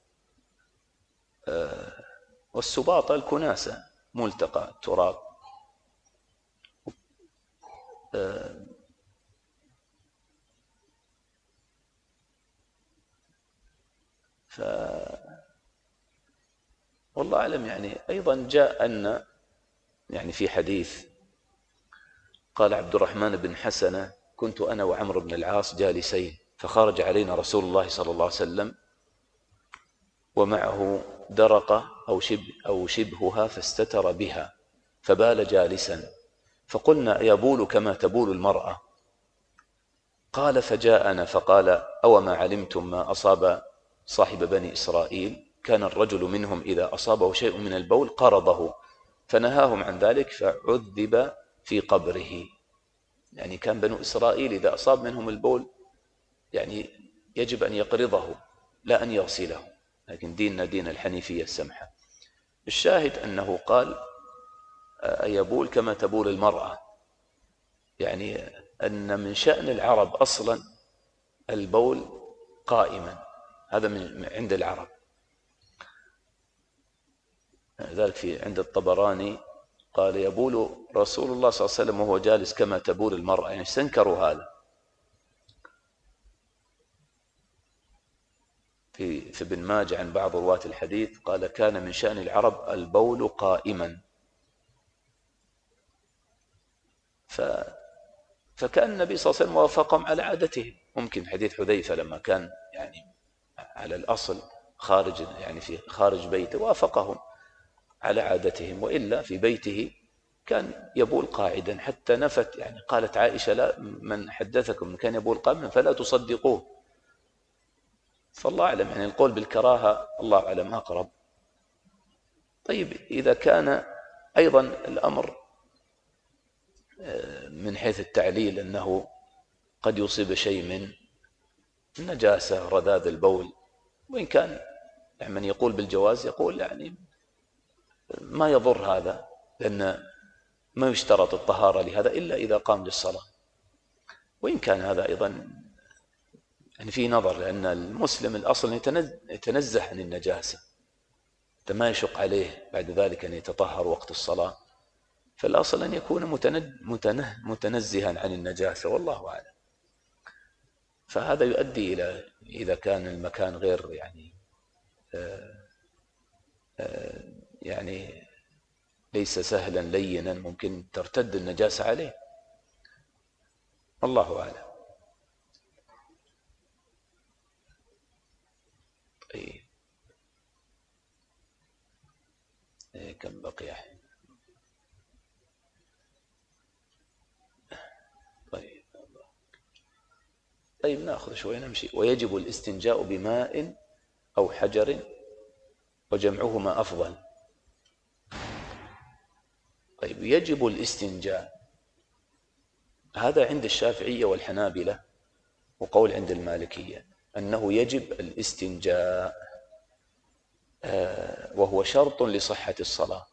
والسباطة الكناسة ملتقى تراب. والله أعلم. يعني أيضا جاء أن يعني في حديث قال عبد الرحمن بن حسنة: كنت أنا وعمر بن العاص جالسين فخرج علينا رسول الله صلى الله عليه وسلم ومعه درقة أو شبهها فاستتر بها فبال جالسا، فقلنا: يبول كما تبول المرأة. قال: فجاءنا فقال: أو ما علمتم ما أصاب صاحب بني إسرائيل؟ كان الرجل منهم إذا أصابه شيء من البول قرضه فنهاهم عن ذلك فعذب في قبره. يعني كان بنو إسرائيل إذا أصاب منهم البول يعني يجب أن يقرضه لا أن يغسله، لكن ديننا دين الحنيفية السمحة. الشاهد أنه قال: يبول كما تبول المرأة، يعني أن من شأن العرب أصلا البول قائما، هذا من عند العرب. ذلك عند الطبراني قال: يبول رسول الله صلى الله عليه وسلم وهو جالس كما تبول المرأة، يعني استنكروا هذا. في ابن ماجه عن بعض رواة الحديث قال: كان من شأن العرب البول قائما. فكان النبي صلى الله عليه وسلم وافقهم على عادتهم. ممكن حديث حذيفة لما كان يعني على الأصل خارج، يعني في خارج بيته، وافقهم على عادتهم، وإلا في بيته كان يبول قاعدا حتى نفت. يعني قالت عائشة: لا، من حدثكم من كان يبول قائما فلا تصدقوه. فالله أعلم، يعني القول بالكراهة الله أعلم أقرب. طيب، إذا كان أيضا الأمر من حيث التعليل أنه قد يصيب شيء من النجاسة رذاذ البول، وإن كان يعني من يقول بالجواز يقول يعني ما يضر هذا، لأن ما يشترط الطهارة لهذا إلا إذا قام للصلاة. وإن كان هذا أيضا يعني في نظر، لأن المسلم الأصل يتنزه عن النجاسة، ما يشق عليه بعد ذلك أن يتطهر وقت الصلاة، فالأصل أن يكون متنزها عن النجاسة، والله أعلم. فهذا يؤدي إلى إذا كان المكان غير يعني ليس سهلا لينا ممكن ترتد النجاسة عليه، الله أعلم. طيب، كم بقي؟ طيب نأخذ شوي نمشي. ويجب الاستنجاء بماء أو حجر وجمعهما أفضل. طيب، يجب الاستنجاء، هذا عند الشافعية والحنابلة، وقول عند المالكية أنه يجب الاستنجاء، وهو شرط لصحة الصلاة.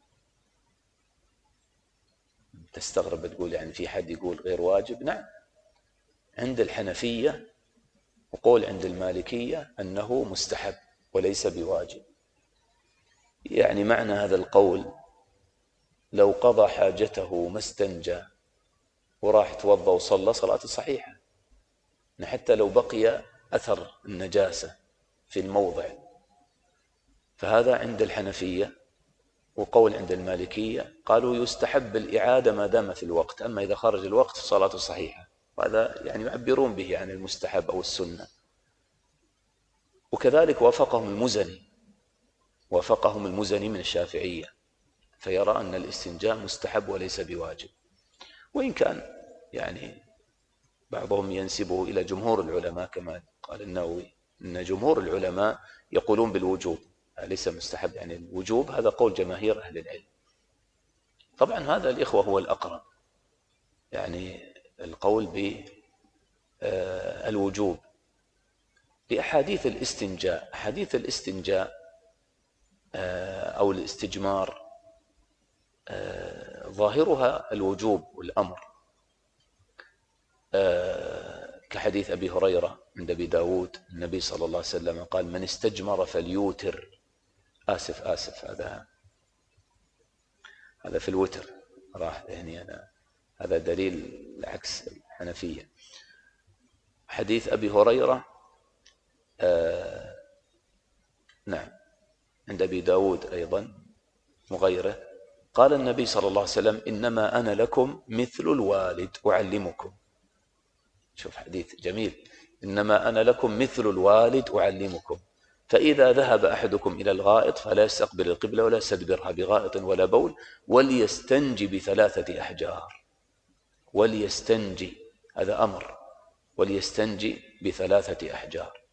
تستغرب تقول يعني في حد يقول غير واجب؟ نعم، عند الحنفية وقول عند المالكية أنه مستحب وليس بواجب. يعني معنى هذا القول لو قضى حاجته ما استنجى وراح توضى وصلى صلاته صحيحة، حتى لو بقي أثر النجاسة في الموضع. فهذا عند الحنفية، وقول عند المالكية قالوا يستحب الإعادة ما دام في الوقت، أما إذا خرج الوقت صلاته صحيحة. وهذا يعني يعبرون به عن المستحب أو السنة. وكذلك وافقهم المزني من الشافعية، فيرى أن الاستنجاء مستحب وليس بواجب. وإن كان يعني بعضهم ينسبه إلى جمهور العلماء كما قال النووي أن جمهور العلماء يقولون بالوجوب ليس مستحب، يعني الوجوب هذا قول جماهير أهل العلم. طبعا هذا الإخوة هو الأقرب، يعني القول بالوجوب لأحاديث الاستنجاء. حديث الاستنجاء أو الاستجمار ظاهرها الوجوب والأمر، كحديث أبي هريرة عند أبي داود النبي صلى الله عليه وسلم قال: من استجمر فليوتر. آسف هذا في الوتر راح يعني هذا دليل عكس الحنفية. حديث أبي هريرة نعم عند أبي داود أيضا وغيره، قال النبي صلى الله عليه وسلم: إنما أنا لكم مثل الوالد أعلمكم. شوف حديث جميل، إنما أنا لكم مثل الوالد أعلمكم، فإذا ذهب أحدكم إلى الغائط فلا يستقبل القبلة ولا يستدبرها بغائط ولا بول، وليستنجي ب3 أحجار. وليستنجي، هذا أمر، وليستنجي ب3 أحجار.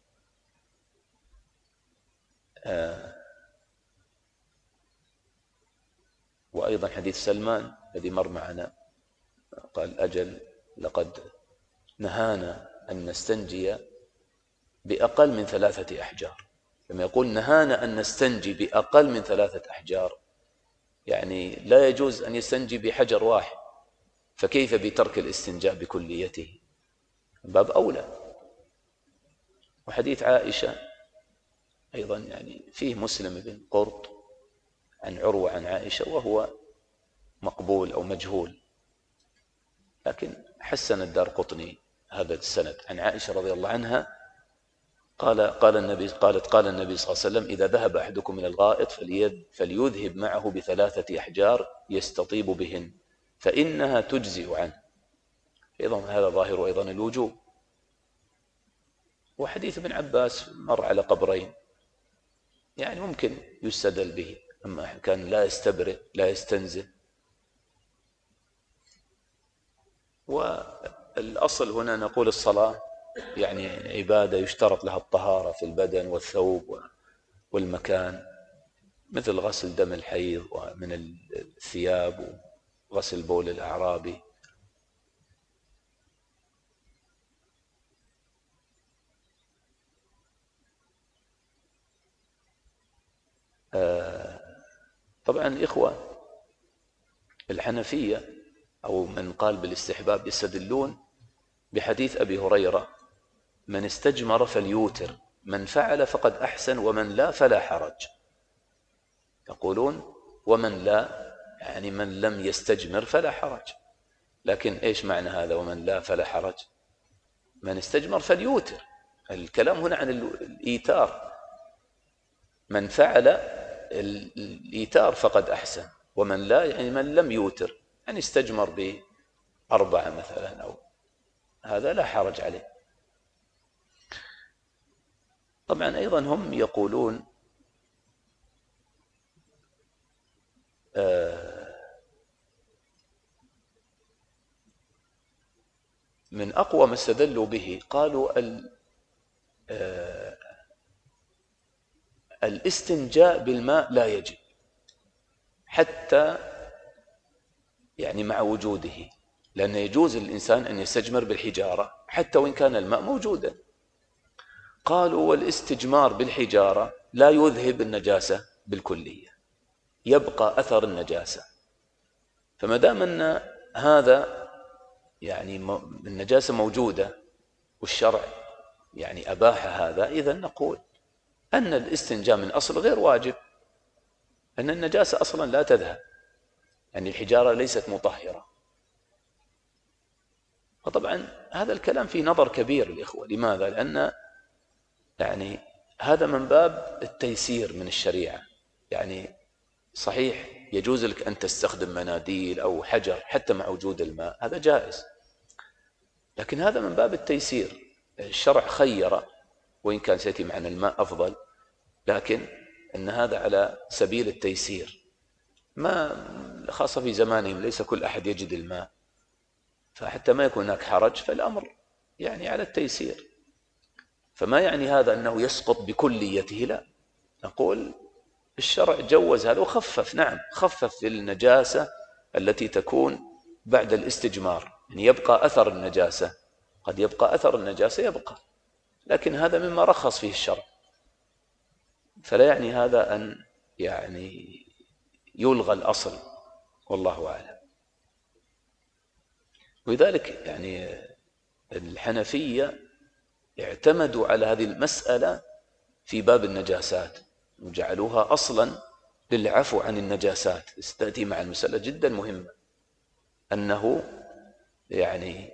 وأيضا حديث سلمان الذي مر معنا قال: أجل لقد نهانا أن نستنجي بأقل من 3 أحجار. لما يقول نهانا أن نستنجي بأقل من 3 أحجار يعني لا يجوز أن يستنجي بحجر واحد، فكيف بترك الاستنجاء بكليته؟ باب أولى. وحديث عائشة أيضا يعني فيه مسلم بن قرط عن عروة عن عائشة، وهو مقبول أو مجهول، لكن حسن الدارقطني هذا السند عن عائشة رضي الله عنها قال النبي صلى الله عليه وسلم: إذا ذهب أحدكم إلى الغائط فليذهب معه ب3 أحجار يستطيب بهن فإنها تجزئ عنه. أيضا هذا ظاهر أيضا الوجوب. وحديث ابن عباس مر على قبرين يعني ممكن يستدل به، أما كان لا يستبرئ لا يستنزل. والأصل هنا نقول الصلاة يعني عبادة يشترط لها الطهارة في البدن والثوب والمكان، مثل غسل دم الحيض ومن الثياب وغسل بول الأعرابي. طبعا إخوة الحنفية أو من قال بالاستحباب يستدلون بحديث أبي هريرة: من استجمر فليوتر، من فعل فقد أحسن ومن لا فلا حرج. يقولون ومن لا يعني من لم يستجمر فلا حرج، لكن إيش معنى هذا ومن لا فلا حرج؟ من استجمر فليوتر، الكلام هنا عن الإيتار، من فعل الإيتار فقد أحسن، ومن لا يعني من لم يوتر يعني استجمر ب4 مثلا أو هذا لا حرج عليه. طبعا أيضا هم يقولون من أقوى ما استدلوا به قالوا الاستنجاء بالماء لا يجب حتى يعني مع وجوده، لأن يجوز للإنسان أن يستجمر بالحجارة حتى وإن كان الماء موجودا. قالوا والاستجمار بالحجارة لا يذهب النجاسة بالكلية، يبقى أثر النجاسة، فما دام أن هذا يعني النجاسة موجودة والشرع يعني أباح هذا، إذن نقول أن الاستنجاء من أصل غير واجب، أن النجاسة أصلا لا تذهب، يعني الحجارة ليست مطهرة. وطبعا هذا الكلام فيه نظر كبير الإخوة. لماذا؟ لأن يعني هذا من باب التيسير من الشريعة، يعني صحيح يجوز لك أن تستخدم مناديل أو حجر حتى مع وجود الماء، هذا جائز، لكن هذا من باب التيسير. الشرع خير، وإن كان سيأتي معنا الماء أفضل، لكن أن هذا على سبيل التيسير، ما خاصة في زمانهم ليس كل أحد يجد الماء، فحتى ما يكون هناك حرج فالأمر يعني على التيسير. فما يعني هذا أنه يسقط بكليته، لا، نقول الشرع جوز هذا وخفف، نعم خفف في النجاسة التي تكون بعد الاستجمار، يعني يبقى أثر النجاسة، قد يبقى أثر النجاسة يبقى، لكن هذا مما رخص فيه الشرع، فلا يعني هذا أن يعني يلغى الأصل، والله أعلم. ولذلك يعني الحنفية اعتمدوا على هذه المسألة في باب النجاسات وجعلوها أصلا للعفو عن النجاسات. تأتي مع المسألة جدا مهمة، أنه يعني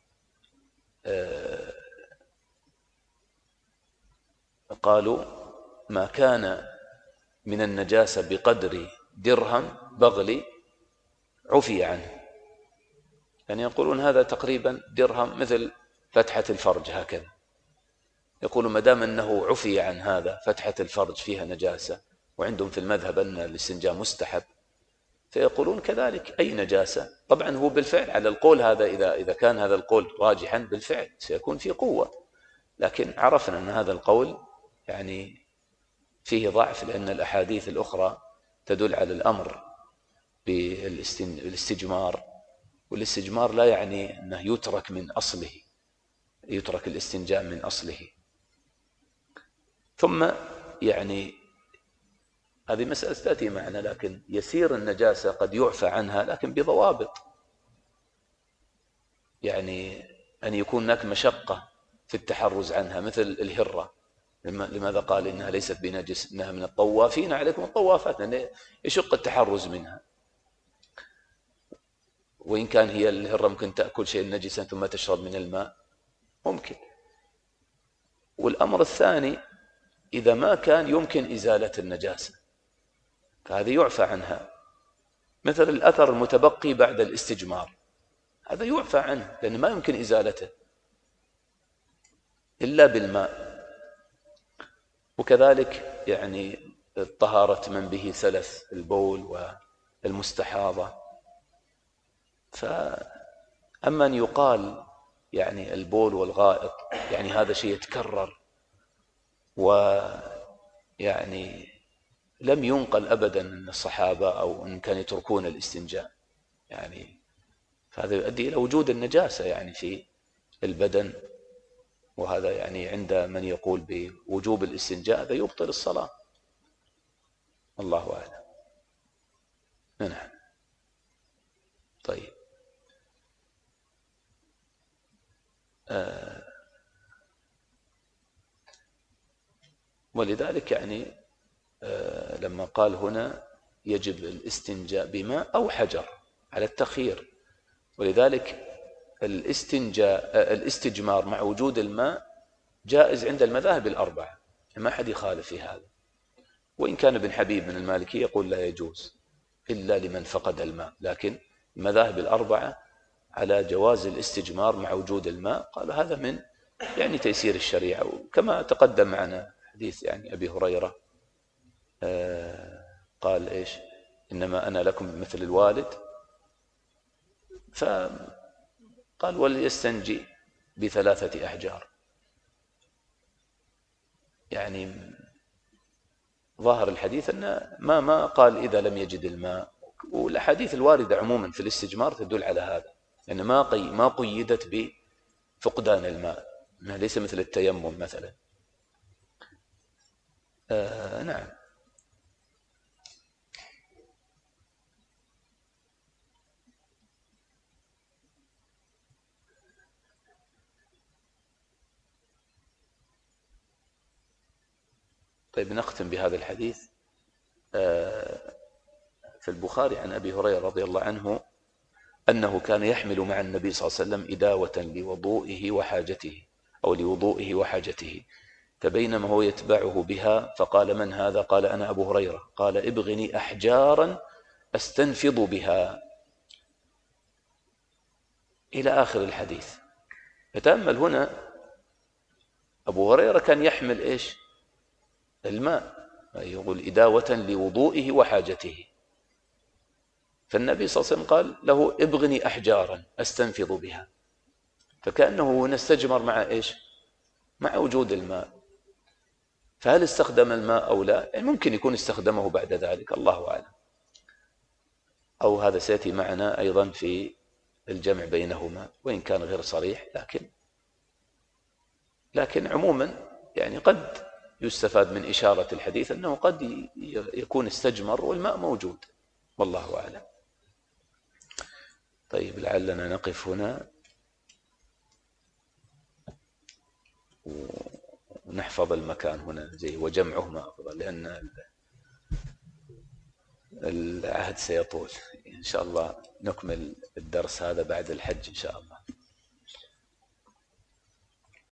قالوا ما كان من النجاسة بقدر درهم بغل عفي عنه. يعني يقولون هذا تقريبا درهم مثل فتحة الفرج هكذا، يقولون ما دام أنه عفي عن هذا فتحة الفرج فيها نجاسة، وعندهم في المذهب أن الاستنجاء مستحب، فيقولون كذلك أي نجاسة. طبعا هو بالفعل على القول هذا، إذا كان هذا القول راجحا بالفعل سيكون فيه قوة، لكن عرفنا أن هذا القول يعني فيه ضعف، لأن الأحاديث الأخرى تدل على الأمر بالاستجمار، والاستجمار لا يعني أنه يترك من أصله، يترك الاستنجاء من أصله. ثم يعني هذه مسألة تأتي معنا، لكن يسير النجاسة قد يعفى عنها لكن بضوابط، يعني أن يكون هناك مشقة في التحرز عنها، مثل الهرة. لماذا قال إنها ليست بنجس؟ إنها من الطوافين عليكم الطوافات، لأن يشق التحرز منها. وإن كان هي الهرة ممكن تأكل شيء نجسا ثم تشرب من الماء، ممكن. والأمر الثاني إذا ما كان يمكن إزالة النجاسة فهذه يعفى عنها، مثل الأثر المتبقي بعد الاستجمار، هذا يعفى عنه لأنه ما يمكن إزالته إلا بالماء. وكذلك يعني طهارة من به سلس البول والمستحاضة. فأما أن يقال يعني البول والغائط يعني هذا شيء يتكرر، ويعني لم ينقل أبدا من الصحابة أو أن كانوا يتركون الاستنجاء، يعني فهذا يؤدي إلى وجود النجاسة يعني في البدن، وهذا يعني عند من يقول بوجوب الاستنجاء هذا يبطل الصلاة. الله أعلم. نعم. طيب. ولذلك يعني لما قال هنا يجب الاستنجاء بماء أو حجر على التخيير، ولذلك الاستجمار مع وجود الماء جائز عند المذاهب الأربعة، ما حد يخالف في هذا. وإن كان ابن حبيب من المالكي يقول لا يجوز إلا لمن فقد الماء، لكن المذاهب الأربعة على جواز الاستجمار مع وجود الماء، قال هذا من يعني تيسير الشريعة. وكما تقدم معنا حديث يعني أبي هريرة قال إيش؟ إنما أنا لكم مثل الوالد، فقال وليستنجي ب3 أحجار. يعني ظاهر الحديث أن ما قال إذا لم يجد الماء، والأحاديث الواردة عموما في الاستجمار تدل على هذا، لأن ما قيدت بفقدان الماء، أنها ليس مثل التيمم مثلا. نعم. طيب نختم بهذا الحديث. في البخاري عن أبي هريرة رضي الله عنه أنه كان يحمل مع النبي صلى الله عليه وسلم إداوة لوضوئه وحاجته أو لوضوئه وحاجته، فبينما هو يتبعه بها فقال من هذا؟ قال أنا أبو هريرة. قال ابغني أحجارا أستنفض بها، إلى آخر الحديث. فتأمل هنا أبو هريرة كان يحمل إيش؟ الماء، يقول إداوة لوضوئه وحاجته، فالنبي صلى الله عليه وسلم قال له ابغني أحجارا أستنفض بها، فكأنه نستجمر مع إيش؟ مع وجود الماء. فهل استخدم الماء أو لا؟ يعني ممكن يكون استخدمه بعد ذلك، الله أعلم، أو هذا سيأتي معنا أيضا في الجمع بينهما وإن كان غير صريح، لكن عموما يعني قد يستفاد من إشارة الحديث أنه قد يكون استجمر والماء موجود، والله أعلم. طيب لعلنا نقف هنا ونحفظ المكان هنا زي وجمعهما أفضل، لأن العهد سيطول. إن شاء الله نكمل الدرس هذا بعد الحج إن شاء الله.